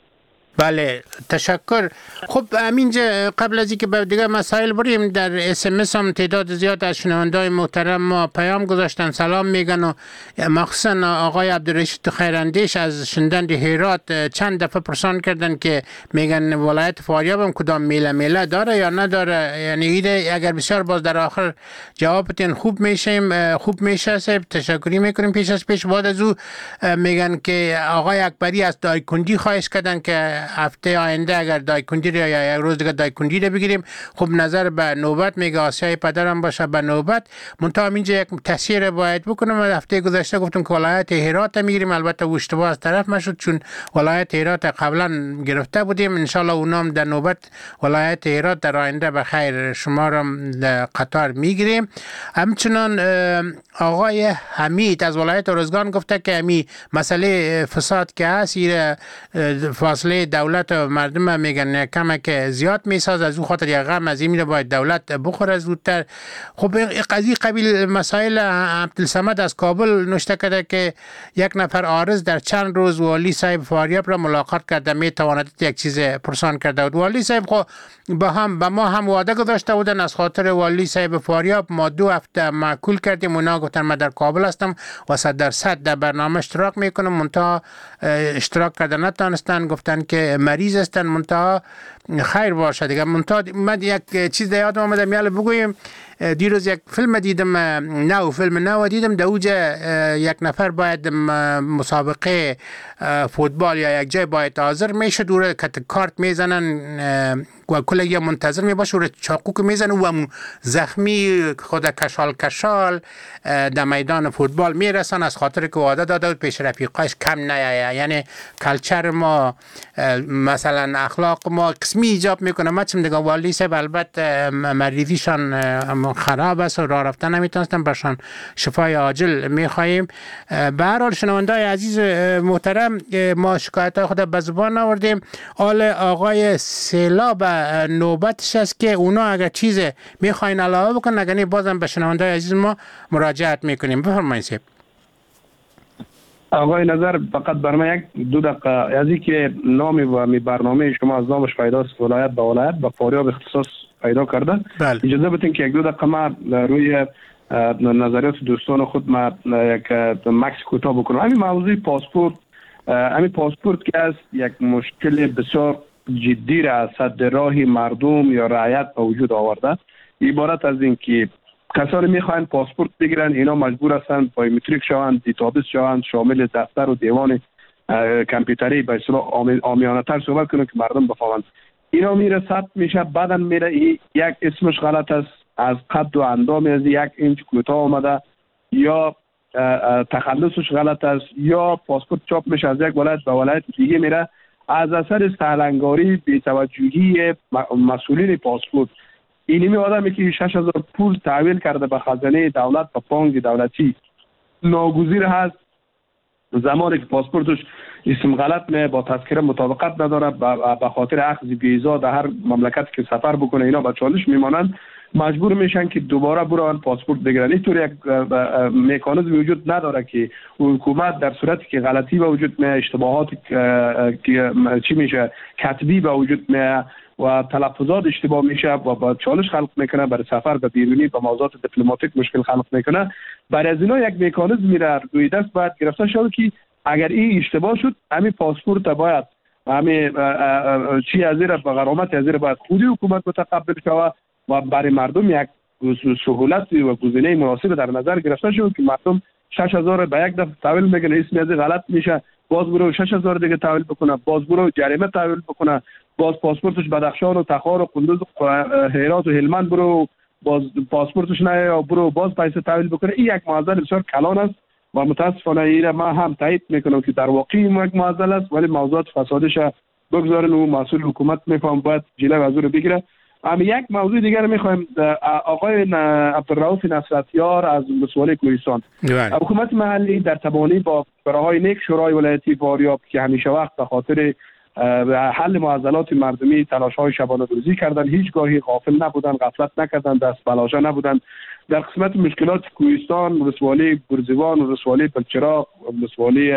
بله تشکر. خب همینجا قبل از اینکه به دیگه مسائل بریم، در SMS هم تعداد زیاد از شنوندای محترم ما پیام گذاشتن، سلام میگن و مخصوصا آقای عبدالرشید خیراندیش از شندند هرات چند دفعه پرسان کردن که میگن ولایت فاریاب هم کدام میله داره یا نداره. یعنی ایده اگر بسیار باز در آخر جوابتون خوب میشه صاحب، تشکری میکنیم. پیش بعد از او میگن که آقای اکبری از دایکندی خواهش کردن که هفته آینده اگر دایکندی یا یک روز دیگه دایکندی رو بگیریم. خب نظر به نوبت میگه آسیای پدرم باشه به نوبت. منتها اینجا یک تصحیح باید بکنم. هفته گذشته گفتم که ولایت هرات میگیریم، البته اشتباه از طرف مشد چون ولایت هرات قبلا گرفته بودیم. ان شاء الله اونام در نوبت ولایت هرات در آینده به خیر شما را قطار میگیریم. همچنان آقای حمید از ولایت ارزگان گفته که همی مسئله فساد که هست فاصله دولت و مردم میگن کمک زیاد میساز، از اون خاطر یک غم از این باید دولت بخوره زودتر. خب قضیه قبیل مسائل عبدالصمد از کابل نوشته کرده که یک نفر عارض در چند روز والی صاحب فاریاب را ملاقات کرده، میتواند یک چیز پرسان کرده بود. والی صاحب خب به ما هم وعده گذاشته بودن از خاطر والی صاحب فاریاب ما 2 هفته معکول کردیم. اونا گفتن من در کابل هستم و 100% در برنامه اشتراک میکنم، منتها اشتراک کرده نتونستن، گفتن که مریض هستن. منتها خیر باشه دیگه. من یک چیز یادم آمده میاله بگویم. دیروز یک فیلم دیدم، فیلم دیدم در اوجه یک نفر باید مسابقه فوتبال یا یک جای باید حاضر میشه، دوره کارت میزنن و کل یا منتظر میباشه و چاقو که میزنه و زخمی خود کشال در میدان فوتبال میرسن، از خاطر که وعده داده پیش رفیقاش کم نیایه. یعنی کلچر ما مثلا اخلاق ما قسمی ایجاب میکنه. ما چم دیگه والی صاحب البته مریضیشان خراب است و راه رفتن نمیتونستن، برشان شفای عاجل میخواهیم. به هر حال شنوندای عزیز محترم، ما شکایت های خود به زبان آوردیم. حال آقای سیلاب نوبتش است که اونا اگر چیز میخواین علاوه بکنن، اگر نه بازم به شنوندای عزیز ما مراجعت میکنیم. بفرمایید صاحب. آقای نظر فقط برای یک دو دقیقه از اینکه نام و برنامه شما از نامش پیداست، ولایت به ولایت با فاریاب اختصاص پیدا کرده. بله. اجازه بدین که یک دو دقیقه ما روی نظریات دوستان خود ما یک مکس کوتاه بکنم. همین موضوع پاسپورت، همین پاسپورت که است یک مشکل بسیار جدی را از سد راه مردم یا رعیت به وجود آورده. عبارت از این که کسانی میخواین پاسپورت بگیرن، اینا مجبور هستند بایومتریک شوند، دیتابیس شوند، شامل دفتر و دیوان کامپیوتری به اصطلاح عامیانه تر صحبت کنن که مردم بفهمند. اینا میره ثبت میشه، بعدا میره یک اسمش غلط است، از قد و اندام از 1 اینچ کوتاه آمده، یا تخلصش غلط است، یا پاسپورت چاپ میشه از یک ولایت به ولایت دیگه میره. از اثر سهلنگاری، بی‌توجهی مسئولین پاسپورت، اینمی آدمی که 6000 پول تحویل کرده به خزانه دولت به بانک دولتی ناگزیر هست. زمانی که پاسپورتش اسم غلط می با تذکره مطابقت نداره، به خاطر اخذ ویزا در هر مملکت که سفر بکنه اینا به چالش میمانند، مجبور میشن که دوباره برن پاسپورت بگیرن. اینطور یک مکانیزم وجود نداره که حکومت در صورتی که غلطی به وجود می، اشتباهات که چی میشه کتبی به وجود می و تلفظات اشتباه میشه و با چالش خلق میکنه، برای سفر به بیرونی به موضوعات دیپلماتیک مشکل خلق میکنه. برای از اینا یک مکانیزمی را روی دست باید گرفته شود که اگر این اشتباه شد، همین پاسپورت باید همین چی از زیر به غرامت از زیر باید خودی حکومت متقبل شود و برای مردم یک سهولت و گزینه مناسب در نظر گرفته شود که مردم 6000 به یک دفعه تحویل میکنه، اسم از غلط میشه، باز برو 6000 دیگه تحویل بکنه، باز برو جریمه تحویل بکنه، باز پاسپورتش بدخشان و تخار و قندوز و هرات و هلمند برو، باز پاسپورتش نه یا برو باز پیسه تحویل بکنه. این یک معضل بسیار کلان است و متاسفانه این ما هم تایید میکنم که در واقع این یک معضل است، ولی موضوعات فسادش بگذارن و مسئول حکومت میفهم باید جلوی از او رو بگیره. اما یک موضوع دیگر میخوایم، آقای عبدالرؤوف نصرتیار از ولسوالی کوهستان، حکومت محلی در تبانی با کارهای نیک شورای ولایتی فاریاب که همیشه وقت به خاطر حل معضلات مردمی تلاش‌های شبانه روزی کردن، هیچگاهی غافل نبودن، غفلت نکردن، دست بلاژه نبودن. در قسمت مشکلات کوهستان، ولسوالی برزیوان، ولسوالی بلچراغ، ولسوالی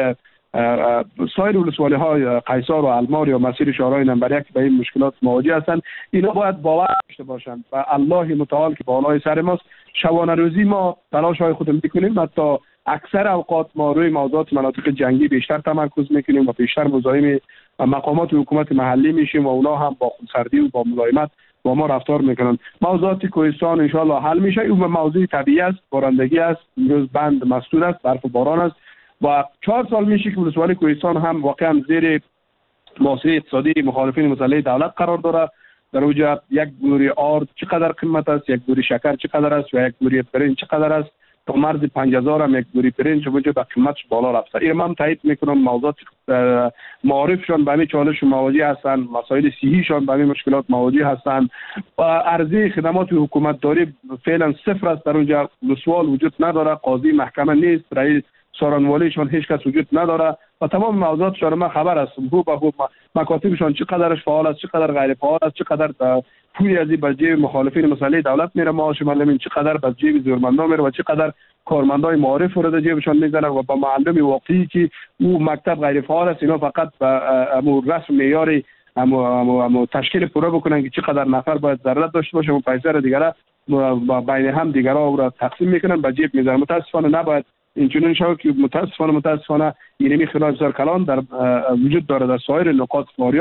سایر ولسوالی های قیصر و المار یا مسیر شورای نمبر 1 به این مشکلات مواجه هستند. اینا باید باور داشته باشند و الله متعال که بالای سر ماست. شبانه روزی ما تلاش های خودمون میکنیم، حتی اکثر اوقات ما روی موضوعات مناطق جنگی بیشتر تمرکز میکنیم و بیشتر مزاحم مقامات حکومت محلی میشیم و اونا هم با خودسردی و با ملایمت با ما رفتار میکنن. موضوعات کوهستان ان شاء الله حل میشه. اون موضوع طبیعی است، بارندگی است، روز بند مسدود است، برف و باران است و 4 سال میشه که ولسوالی کوهستان هم واقعا زیر محاصره اقتصادی مخالفین مسلح دولت قرار داره. در اوجه یک بوری آرد چقدر قیمت است، یک بوری شکر چقدر است و یک بوری برنج چقدر است. تا مرز 5000 هم یک بوری برنج وجه به قیمتش بالا رفته. این من تایید میکنم موضوعات معارفشان به همین چالش مواجه هستند، مسائل صحیحشان به همین مشکلات مواجه هستند و عرضه خدمات حکومت داری فعلا صفر است. در اونجا ولسوال وجود نداره، قاضی محکمه نیست، رئیس سارانوالیشان هیچ کس وجود نداره و تمام موضوعاتشان ما خبر هستم. خوب مکاتبشان چقدرش فعال است، چقدر غیر فعال است، چقدر پولی از این به جیب مخالفین مسئله دولت میره، معاش معلمین چقدر به جیب زورمندان میره و چقدر کارمندای معارف رو جیبشان میزنن و با معلم واقعی که او مکتب غیر فعال است اینا فقط به رسم معیاری امو تشکیل پورا بکنن که چقدر نفر باید ضرورت داشته باشه و پیسه رو دیگه بین هم دیگه را تقسیم میکنن به جیب میذارن. متاسفانه نباید اینچنین شود که متاسفانه اینمی خلاف بسیار کلان در وجود داره در سایر نقاط فاریاب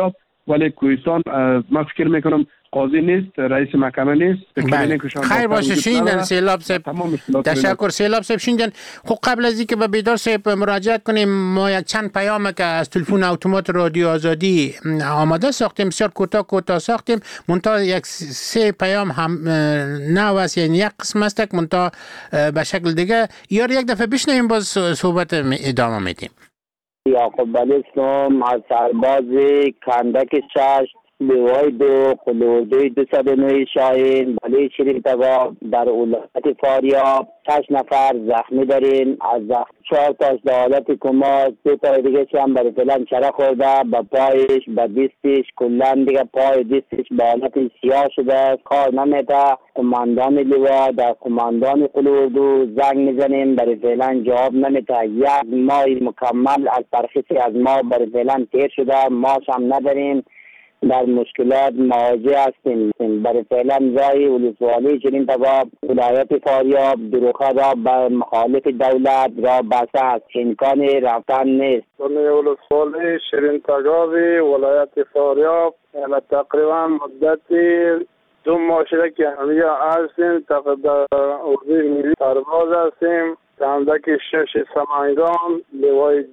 ولی کوهستان من فکر میکنم قاضی نیست، رئیس محکمه نیست. خیر باشه شیندن سیلاب صاحب. تشکر سیلاب صاحب شیندن. خب قبل از اینکه به بیدار صاحب مراجعت کنیم، ما یک چند پیام که از تلفن اتومات رادیو آزادی آماده ساختیم، بسیار کوتاه ساختیم. منتها یک 3 پیام هم نه است، یعنی یک قسم است که منتها به شکل دیگه یا یک دفعه بشنویم باز صحبت ادامه میدیم. یعقوب علی اسلام از سرباز کندک 6 لیوای 2 قلوردوی 209 شاهین ولی شریف تبا در ولایت فاریاب 6 نفر زخمی داریم. از 4 تاش در حالت کما، 3 تا دیگه هم برای فعلا چرا خورده، با پایش با دیستش کلن دیگه پای دیستش به حالت سیاه شده، کار نمیده. کماندان لیوا در کماندان قلوردو زنگ میزنیم، برای فعلا جواب نمیده. 1 ماه مکمل از ترخیص از ما برای فعلا تیر شده، ماش هم نداریم، در مشکلات مواجه هستیم. برای فعلا رای ولسوالی چنین تبا ولایت فاریاب دروخه را به مخالف دولت را بسته است، امکان رفتن نیست. ولسوالی شیرین تگاوی ولایت فاریاب تقریبا مدت 2 ماه شده که همه هستیم، تقریبا اردوی ملی سرباز هستیم. کندک 6 سمنگان، لیوای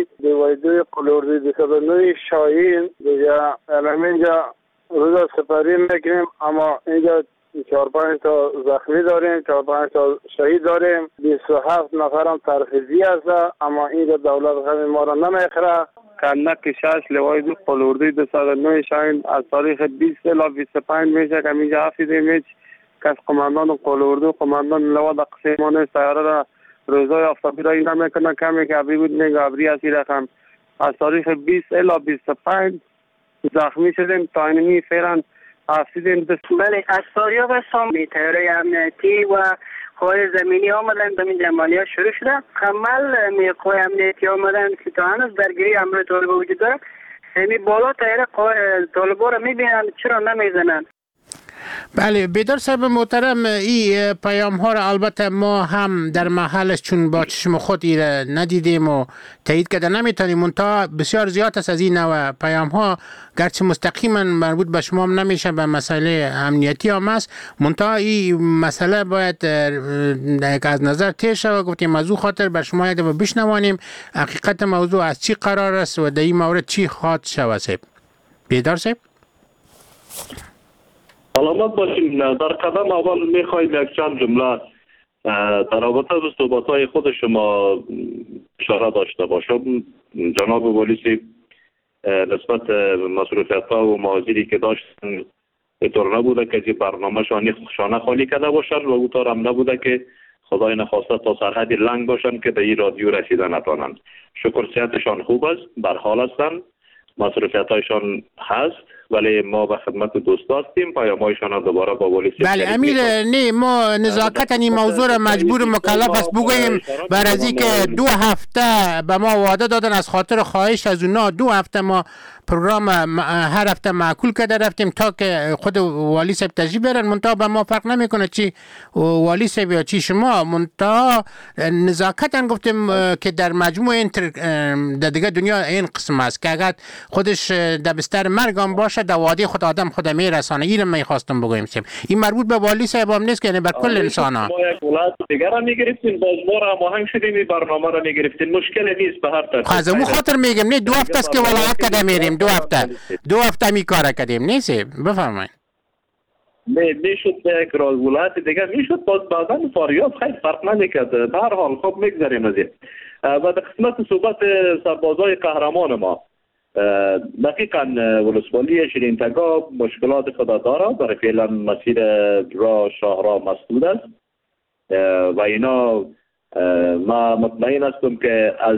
2 قلوردوی 209 شاهین دیگه. اینجا روزا سپری میکنیم، اما اینجا 4-5 تا زخمی داریم، 4-5 تا شهید داریم، 27 نفرم ترخیصی هست، اما اینجا دولت همین ما را نمیخره. کندک 6 لیوای 2 قلوردوی 209 شاهین از تاریخ 20 الی 25 میشه که اینجا حفیظیم. هیچ کس قماندان قلوردو، قماندان لوا در قسمان سیاره را روزای آفتابی را این نمیکنن، کمی که ابری بود میگه ابری هستی رقم. از تاریخ 20 الی 25 زخمی شدیم، تا اینمی فعلا حفظیدیم. بله، از فاریاب هستم. تیاره امنیتی و قوای زمینی آمدن به این جمعالی ها شروع شده. کمال قوای امنیتی آمدن که تا هنوز درگیری امر طالب وجود داره. همی بالا تیاره قوای طالب را میبینن، چرا نمیزنن؟ بله بیدار صاحب محترم، این پیام ها را البته ما هم در محلش چون با چشم خود ندیدیم و تایید کرده نمیتونیم، منتها بسیار زیاد است از این نوع پیام ها، گرچه مستقیما مربوط به شما هم نمیشه، به مسئله امنیتی هم است، منتها این مسئله باید از نظر تیر شود. گفتیم از او خاطر بر شما یک دفعه بشنوانیم حقیقت موضوع از چی قرار است و در این مورد چی خواهد شود. صاحب بیدار صاحب سلامت باشین. در قدم اول میخوایم یک چند جمله در رابطه به صحبت‌های خود شما اشاره داشته باشم. جناب والی نسبت مصروفیت‌ها و مواردی که داشتن اینطور نبوده که این برنامه شانه خالی کرده باشند و اونطور هم نبوده که خدای نخواسته تا سرحدی لنگ باشند که به این رادیو رسیده نتوانند. شکر صحتشان خوب است، برحال هستند، مصروفیت‌هایشان هست، ولی ما به خدمت دوست هستیم. پیام‌هایشان دوباره با والی بله امیر، نه ما نزاکت این موضوع را مجبور مکلف است بگوییم، بر از اینکه 2 هفته به ما وعده دادن، از خاطر خواهش از اونا 2 هفته ما پروگرام هر هفته معقول کرده رفتیم تا که خود والی صاحب تشریف بیارن، منتها به ما فرق نمیکنه چی والی صاحب یا چی شما، منتها نزاکتاً گفتیم که در مجموع این در دیگه دنیا این قسم است که اگر خودش در بستر مرگ هم باشه در وادی خود آدم خود میرسانه. اینو میخواستم بگویم صاحب، این مربوط به والی صاحب هم نیست که یعنی بر کل انسان ها. ما یک ولایت دیگر را میگرفتیم، باز ما را هماهنگ شدیم این برنامه را میگرفتیم، مشکل نیست. به هر طرف از اون خاطر میگم نه 2 هفته است که ولایت کده میریم، 2 هفته می کار کردیم. نیست بفرمایید. میشد یک ولایت دیگه میشد، باز بعدا فاریاب خیلی فرق نمیکرد. به هر حال خب میگذاریم از این. و در قسمت صحبت سربازای قهرمان ما، دقیقاً ولسوالی شیرین تگاب مشکلات خود داره، برای فعلا مسیر راه شاهراه مسدود است و اینا ما مطمئن هستم که از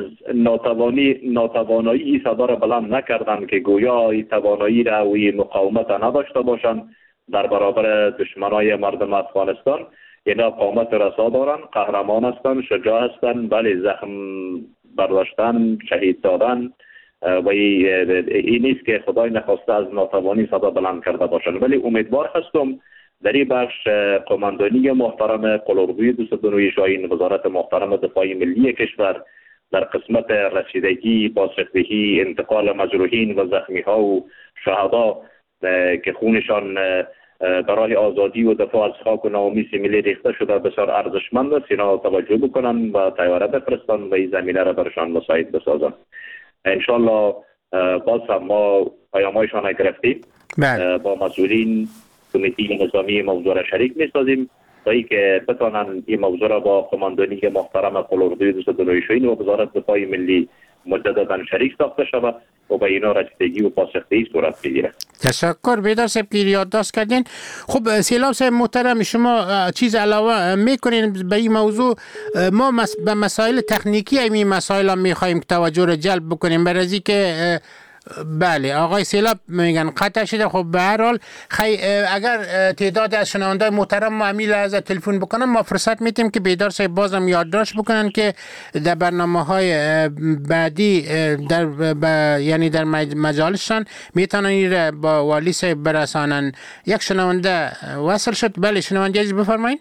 ناتوانایی صدا را بلند نکردن که گویا این توانایی را و این مقاومت را نداشته باشند در برابر دشمنای مردم افغانستان. اینا قامت رسا دارن، قهرمان هستن، شجاع هستن، بله زخم برداشتن، شهید دادن و این نیست که خدای نخواسته از ناتوانی صدا بلند کرده باشند. ولی امیدوار هستم در این بخش قماندانی محترم قلوردوی 209 شاهین، وزارت محترم دفاع ملی کشور در قسمت رسیدگی، بازسازی، انتقال مجروحین و زخمی ها و شهدا که خونشان در راه آزادی و دفاع از خاک و ناموس ملی ریخته شده بسیار ارزشمند است. اینا توجه بکنن و طیاره بفرستن و این زمینه را برشان مساعد بسازن. انشالله باز هم ما پیام‌هایشان را گرفتیم. با مسئولین کمیته نظامی موضوع را شریک می‌سازیم تا اینکه بتوانند این موضوع را با قماندانی محترم قلعه‌ردوی 209 شاهین و وزارت دفاع ملی مجددا شریک ساخته شود و به اینا رسیدگی و پاسخگویی صورت بگیره. تشکر بیدار صاحب که یادداشت کردین. خب سیلاب صاحب محترم، شما چیز علاوه میکنین به این موضوع؟ ما به مسائل تکنیکی این مسائل هم میخوایم توجه را جلب بکنیم برای که بله آقای سیلاب میگن قطع شده. خب به هر حال اگر تعداد از شنوندای محترم ما امیل از تلفن بکنن ما فرصت میتیم که بیدار صاحب بازم یادداشت بکنن که در برنامه‌های بعدی یعنی در مجالسشان میتونن با والی صاحب برسانن. یک شنونده وصل شد. بله شنونده عزیز بفرمایید.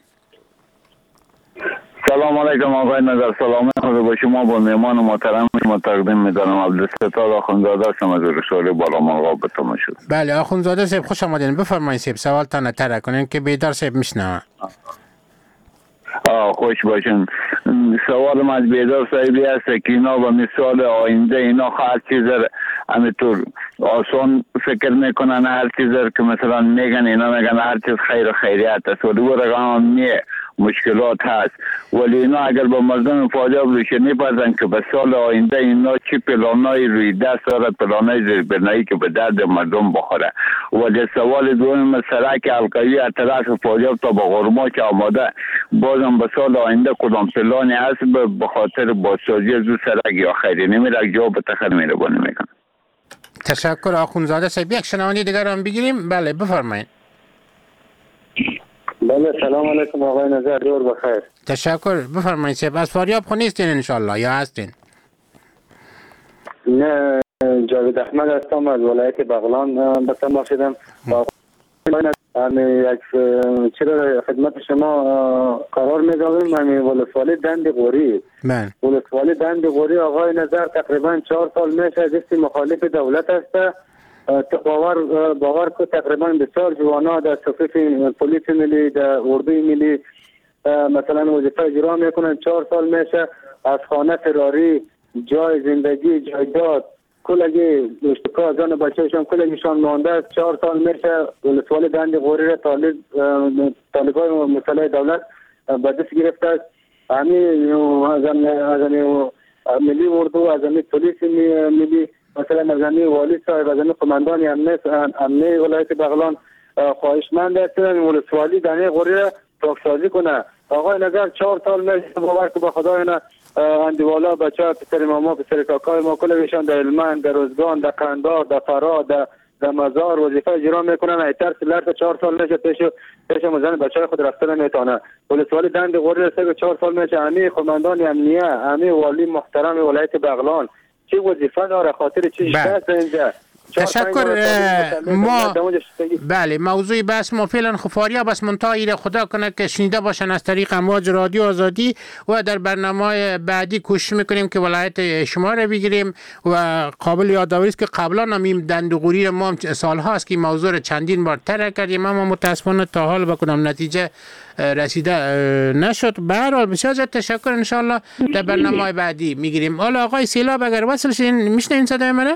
سلام علیکم آقای نظر، سلام خدا با شما، با مهمان محترم شما تقدیم می‌کنم. عبدالستار آخوندزاده هستم از رشوه بالا مرغاب شد. بله آخوندزاده صاحب خوش آمدین. بفرمایید صاحب سوالتان اطرح کنین که بیدار صاحب میشنوه. خوش باشین. سوالم از بیدار صاحبی است که اینا به مثال آینده اینا هر چیز همینطور آسان فکر میکنن، هر چیز که مثلا میگن اینا میگن هر چیز خیر و خیریت است ولی او رقم مشکلات هست. ولی اینا اگر با مردم فاجعه روشنی پردن که به سال آینده اینا چی پلانای روی دست دارد، پلانای زیربنایی که به درد مردم بخوره. ولی سوال دوم سرک حلقوی از طرف فاجعه تا به غرماچ آماده، بازم به سال آینده کدام پلانی هست به خاطر بازسازی از سرک یا خیری نمیره جواب تخر میره بانی میکنم. تشکر آخوندزاده صاحب. یک شنونده دیگر هم بگیریم. بله بفرمایید. بله سلام علیکم آقای نظر، دور بخیر. تشکر بفرمایید صاحب. از فاریاب خو نیستین انشالله یا هستین؟ نه جاوید احمد هستم از ولایت بغلان به تماس شدم. چرا خدمت شما قرار می‌دادیم همین ولسوالی دند غوری. ولسوالی دند غوری آقای نظر تقریبا 4 سال میشه دست مخالف دولت است. باور که تقریبا بسیار جوانا در صفوف پلیس ملی، در اردوی ملی مثلا وظیفه اجرا میکنن. 4 سال میشه از خانه فراری، جای زندگی، جایداد کلگی اشتکا زن بچهشان کلگیشان مانده است. 4 سال میشه ولسوالی دند غوری را طالبای مسلح دولت به دست گرفته است. همین از ملی اردو، از پلیس ملی مثلا از والی صاحب، از قماندان امنیه ولایت بغلان خواهشمند هستند ولسوالی دنده غوری را پاکسازی کنه. آقای نظر 4 سال میشه باور که به خدای نه اندیوالا بچه پسر ماما پسر کاکای ما کلشان در علمان، در روزگان، در قندار، در فرا، در مزار وظیفه اجرا میکنن. ایتر لرد 4 سال میشه پیش مزن بچه خود رفته نمیتونه. ولسوالی دند غوری را 4 سال میشه همین قماندان امنیه، همین والی محترم ولایت بغلان چه وظیفه داره، خاطر چی شده اینجا. تشکر. ما بله موضوع بحث ما فعلا خفاریا بس منتهی خدا کنه که شنیده باشن از طریق امواج رادیو آزادی و در برنامه بعدی کوشش میکنیم که ولایت شما را بگیریم. و قابل یادآوری است که قبلا هم دند غوری ما سال هاست که موضوع چندین بار طرح کردیم اما متاسفانه تا حال به کدام نتیجه رسیده نشد. به هر حال بسیار زیاد تشکر. ان شاء الله در برنامه بعدی میگیریم. حالا آقای سیلاب اگر وصل شین میشنین صدای منه؟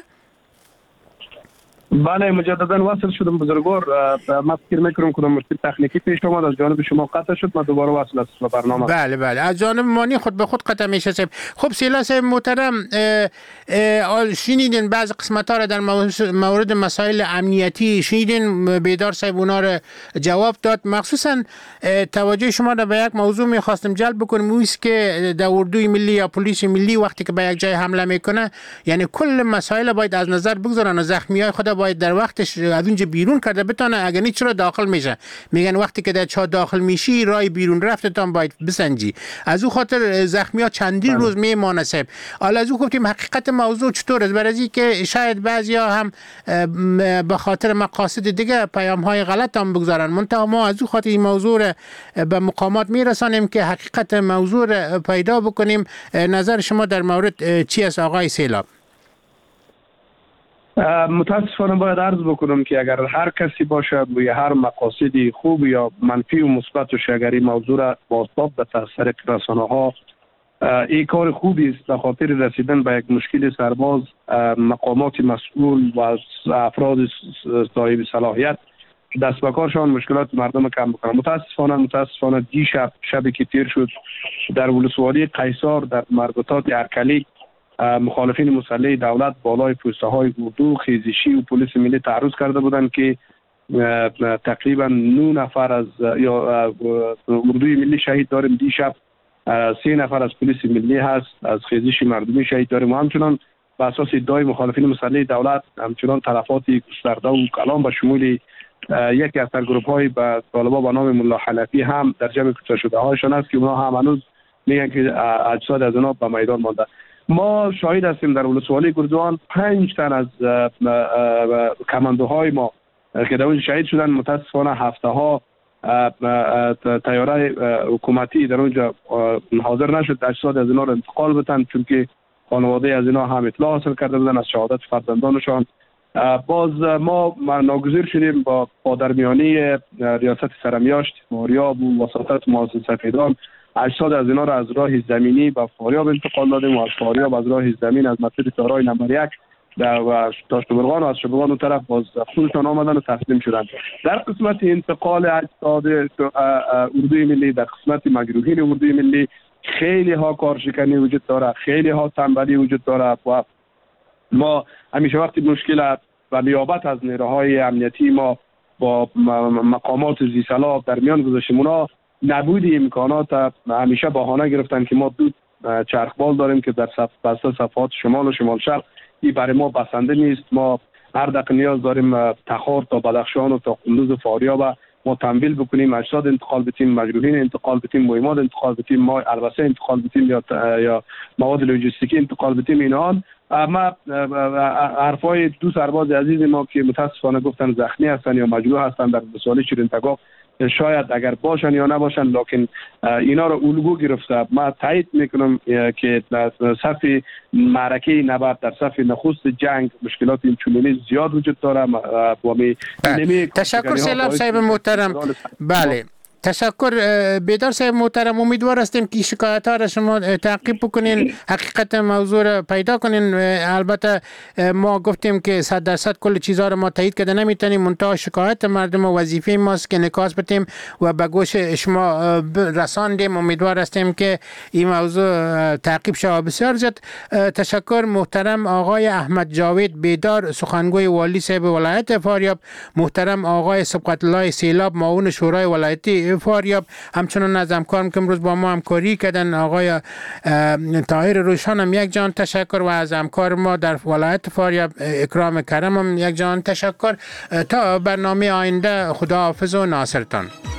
بله مجددا وصل شدم بزرگوار. من فکر میکنم کدام مشکل تکنیکی پیش اومد از جانب شما قطع شد. من دوباره وصل هستم به برنامه. بله از جانب مانی خود به خود قطع میشه صاحب. خب سیلا صاحب محترم شنیدین بعض قسمت ها را در مورد مسائل امنیتی شنیدین، بیدار صاحب اونا را جواب داد. مخصوصا توجه شما را به یک موضوع میخواستم جلب بکنم، اون است که در اردوی ملی یا پلیس ملی وقتی که به یک جای حمله میکنه یعنی کل مسائل باید از نظر بگذارن و زخمی های خود باید در وقتش از اونجا بیرون کرده بتونه، اگر نه چرا داخل میشه. میگن وقتی که در چاه داخل میشی راه بیرون رفتتان باید بسنجی. از او خاطر زخمی‌ها چندین روز میمانه صاحب. حالا از او گفتیم حقیقت موضوع چطور است، برای اینکه شاید بعضیا هم به خاطر مقاصد دیگه پیام‌های غلط هم بگذارن. منتها ما از او خاطر این موضوع به مقامات میرسانیم که حقیقت موضوع پیدا بکنیم. نظر شما در مورد چی است آقای سیلاب؟ متاسفانه باید عرض بکنم که اگر هر کسی باشه یا هر مقاصدی خوب یا منفی و مثبتش اگر این موضوع را بازتاب به تاثیر رسانه‌ها، این کار خوبی است. به خاطر رسیدن به یک مشکل سرباز مقامات مسئول و افراد صاحب صلاحیت دست به کارشان مشکلات مردم کم بکنن. متاسفانه دیشب شبی که تیر شد در ولسوالی قیصار در مربوطات ارکلی، مخالفین مسلح دولت بالای پوسته های اردو، خیزشی و پلیس ملی تعرض کرده بودند که تقریبا 9 نفر از یا اردوی ملی شهید داریم دیشب، 3 نفر از پلیس ملی هست، از خیزش مردمی شهید داریم و همچنان به اساس ادعای مخالفین مسلح دولت همچنان تلفات گسترده و کلان به شمول یکی از گروه های به طالبان به نام ملا حنفی هم در جمع کشته شده هایشان است که اونها هم هنوز میگن که اجساد از اونها به میدان مانده. ما شاهد هستیم در ولسوالی گردوان 5 تن از کماندوهای ما که در اون شهید شدن. متاسفانه هفته ها تیاره حکومتی در اونجا حاضر نشد اجساد از اینا رو انتقال بدن، چون که خانواده از اینا هم اطلاع حاصل کرده بودن از شهادت فرزندانشان. باز ما ناگزیر شدیم با پادرمیانی ریاست سرمیاشت فاریاب و وساطت مؤسسه سفیدان اجساد از اینا را از راه زمینی به فاریاب انتقال دادیم و از فاریاب از راه زمین از مسیر سارای نمبر 1 و تاشتوبرغان و از شبرغان اون طرف باز خودشان آمدن و تسلیم شدند. در قسمت انتقال اجساد اردوی ملی، در قسمت مجروحین اردوی ملی خیلی ها کارشکنی وجود داره، خیلی ها تنبلی وجود داره و ما همیشه وقتی مشکل و نیابت از نیروهای امنیتی ما با مقامات ذی صلاح در میان گذاشتیم، اونا نبود امکانات همیشه بهانه گرفتن که ما دو چرخبال داریم که در بسته صفحات شمال و شمال شرق این برای ما بسنده نیست. ما هر دقیقه نیاز داریم تخار تا بدخشان و تا قندوز و فاریاب ما تمویل بکنیم، اجساد انتقال بدیم، مجروحین انتقال بدیم، مهمات انتقال بدیم، ما البسه انتقال بدیم یا مواد لوجستیکی انتقال بدیم. اینها ما حرفای دو سرباز عزیز ما که متاسفانه گفتن زخمی هستن یا مجروح هستن در ولسوالی شیرین‌تگاه، شاید اگر باشن یا نباشن لکن اینا رو الگو گرفته. ما تایید میکنم که در صف معرکه نبرد، در صف نخست جنگ مشکلات این چونینی زیاد وجود داره. تشکر سیلاب صاحب محترم. بله تشکر بیدار صاحب محترم. امیدوار هستیم که شکایت ها را شما تعقیب بکنین، حقیقت موضوع را پیدا کنین. البته ما گفتیم که 100% کل چیزها را ما تایید کرده نمیتونیم، منتها شکایت مردم و وظیفه ماست که نکاس بتیم و به گوش شما رساندیم. امیدوار هستیم که این موضوع تعقیب شود. بسیار زیاد تشکر محترم آقای احمد جاوید بیدار سخنگوی والی صاحب ولایت فاریاب، محترم آقای سبقت الله سیلاب معاون شورای ولایتی فاریاب، همچنان از همکارم که امروز با ما همکاری کردن آقای طاهر روشان هم یک جان تشکر و از همکار ما در ولایت فاریاب اکرام کرم هم یک جان تشکر. تا برنامه آینده خداحافظ و ناصرتان.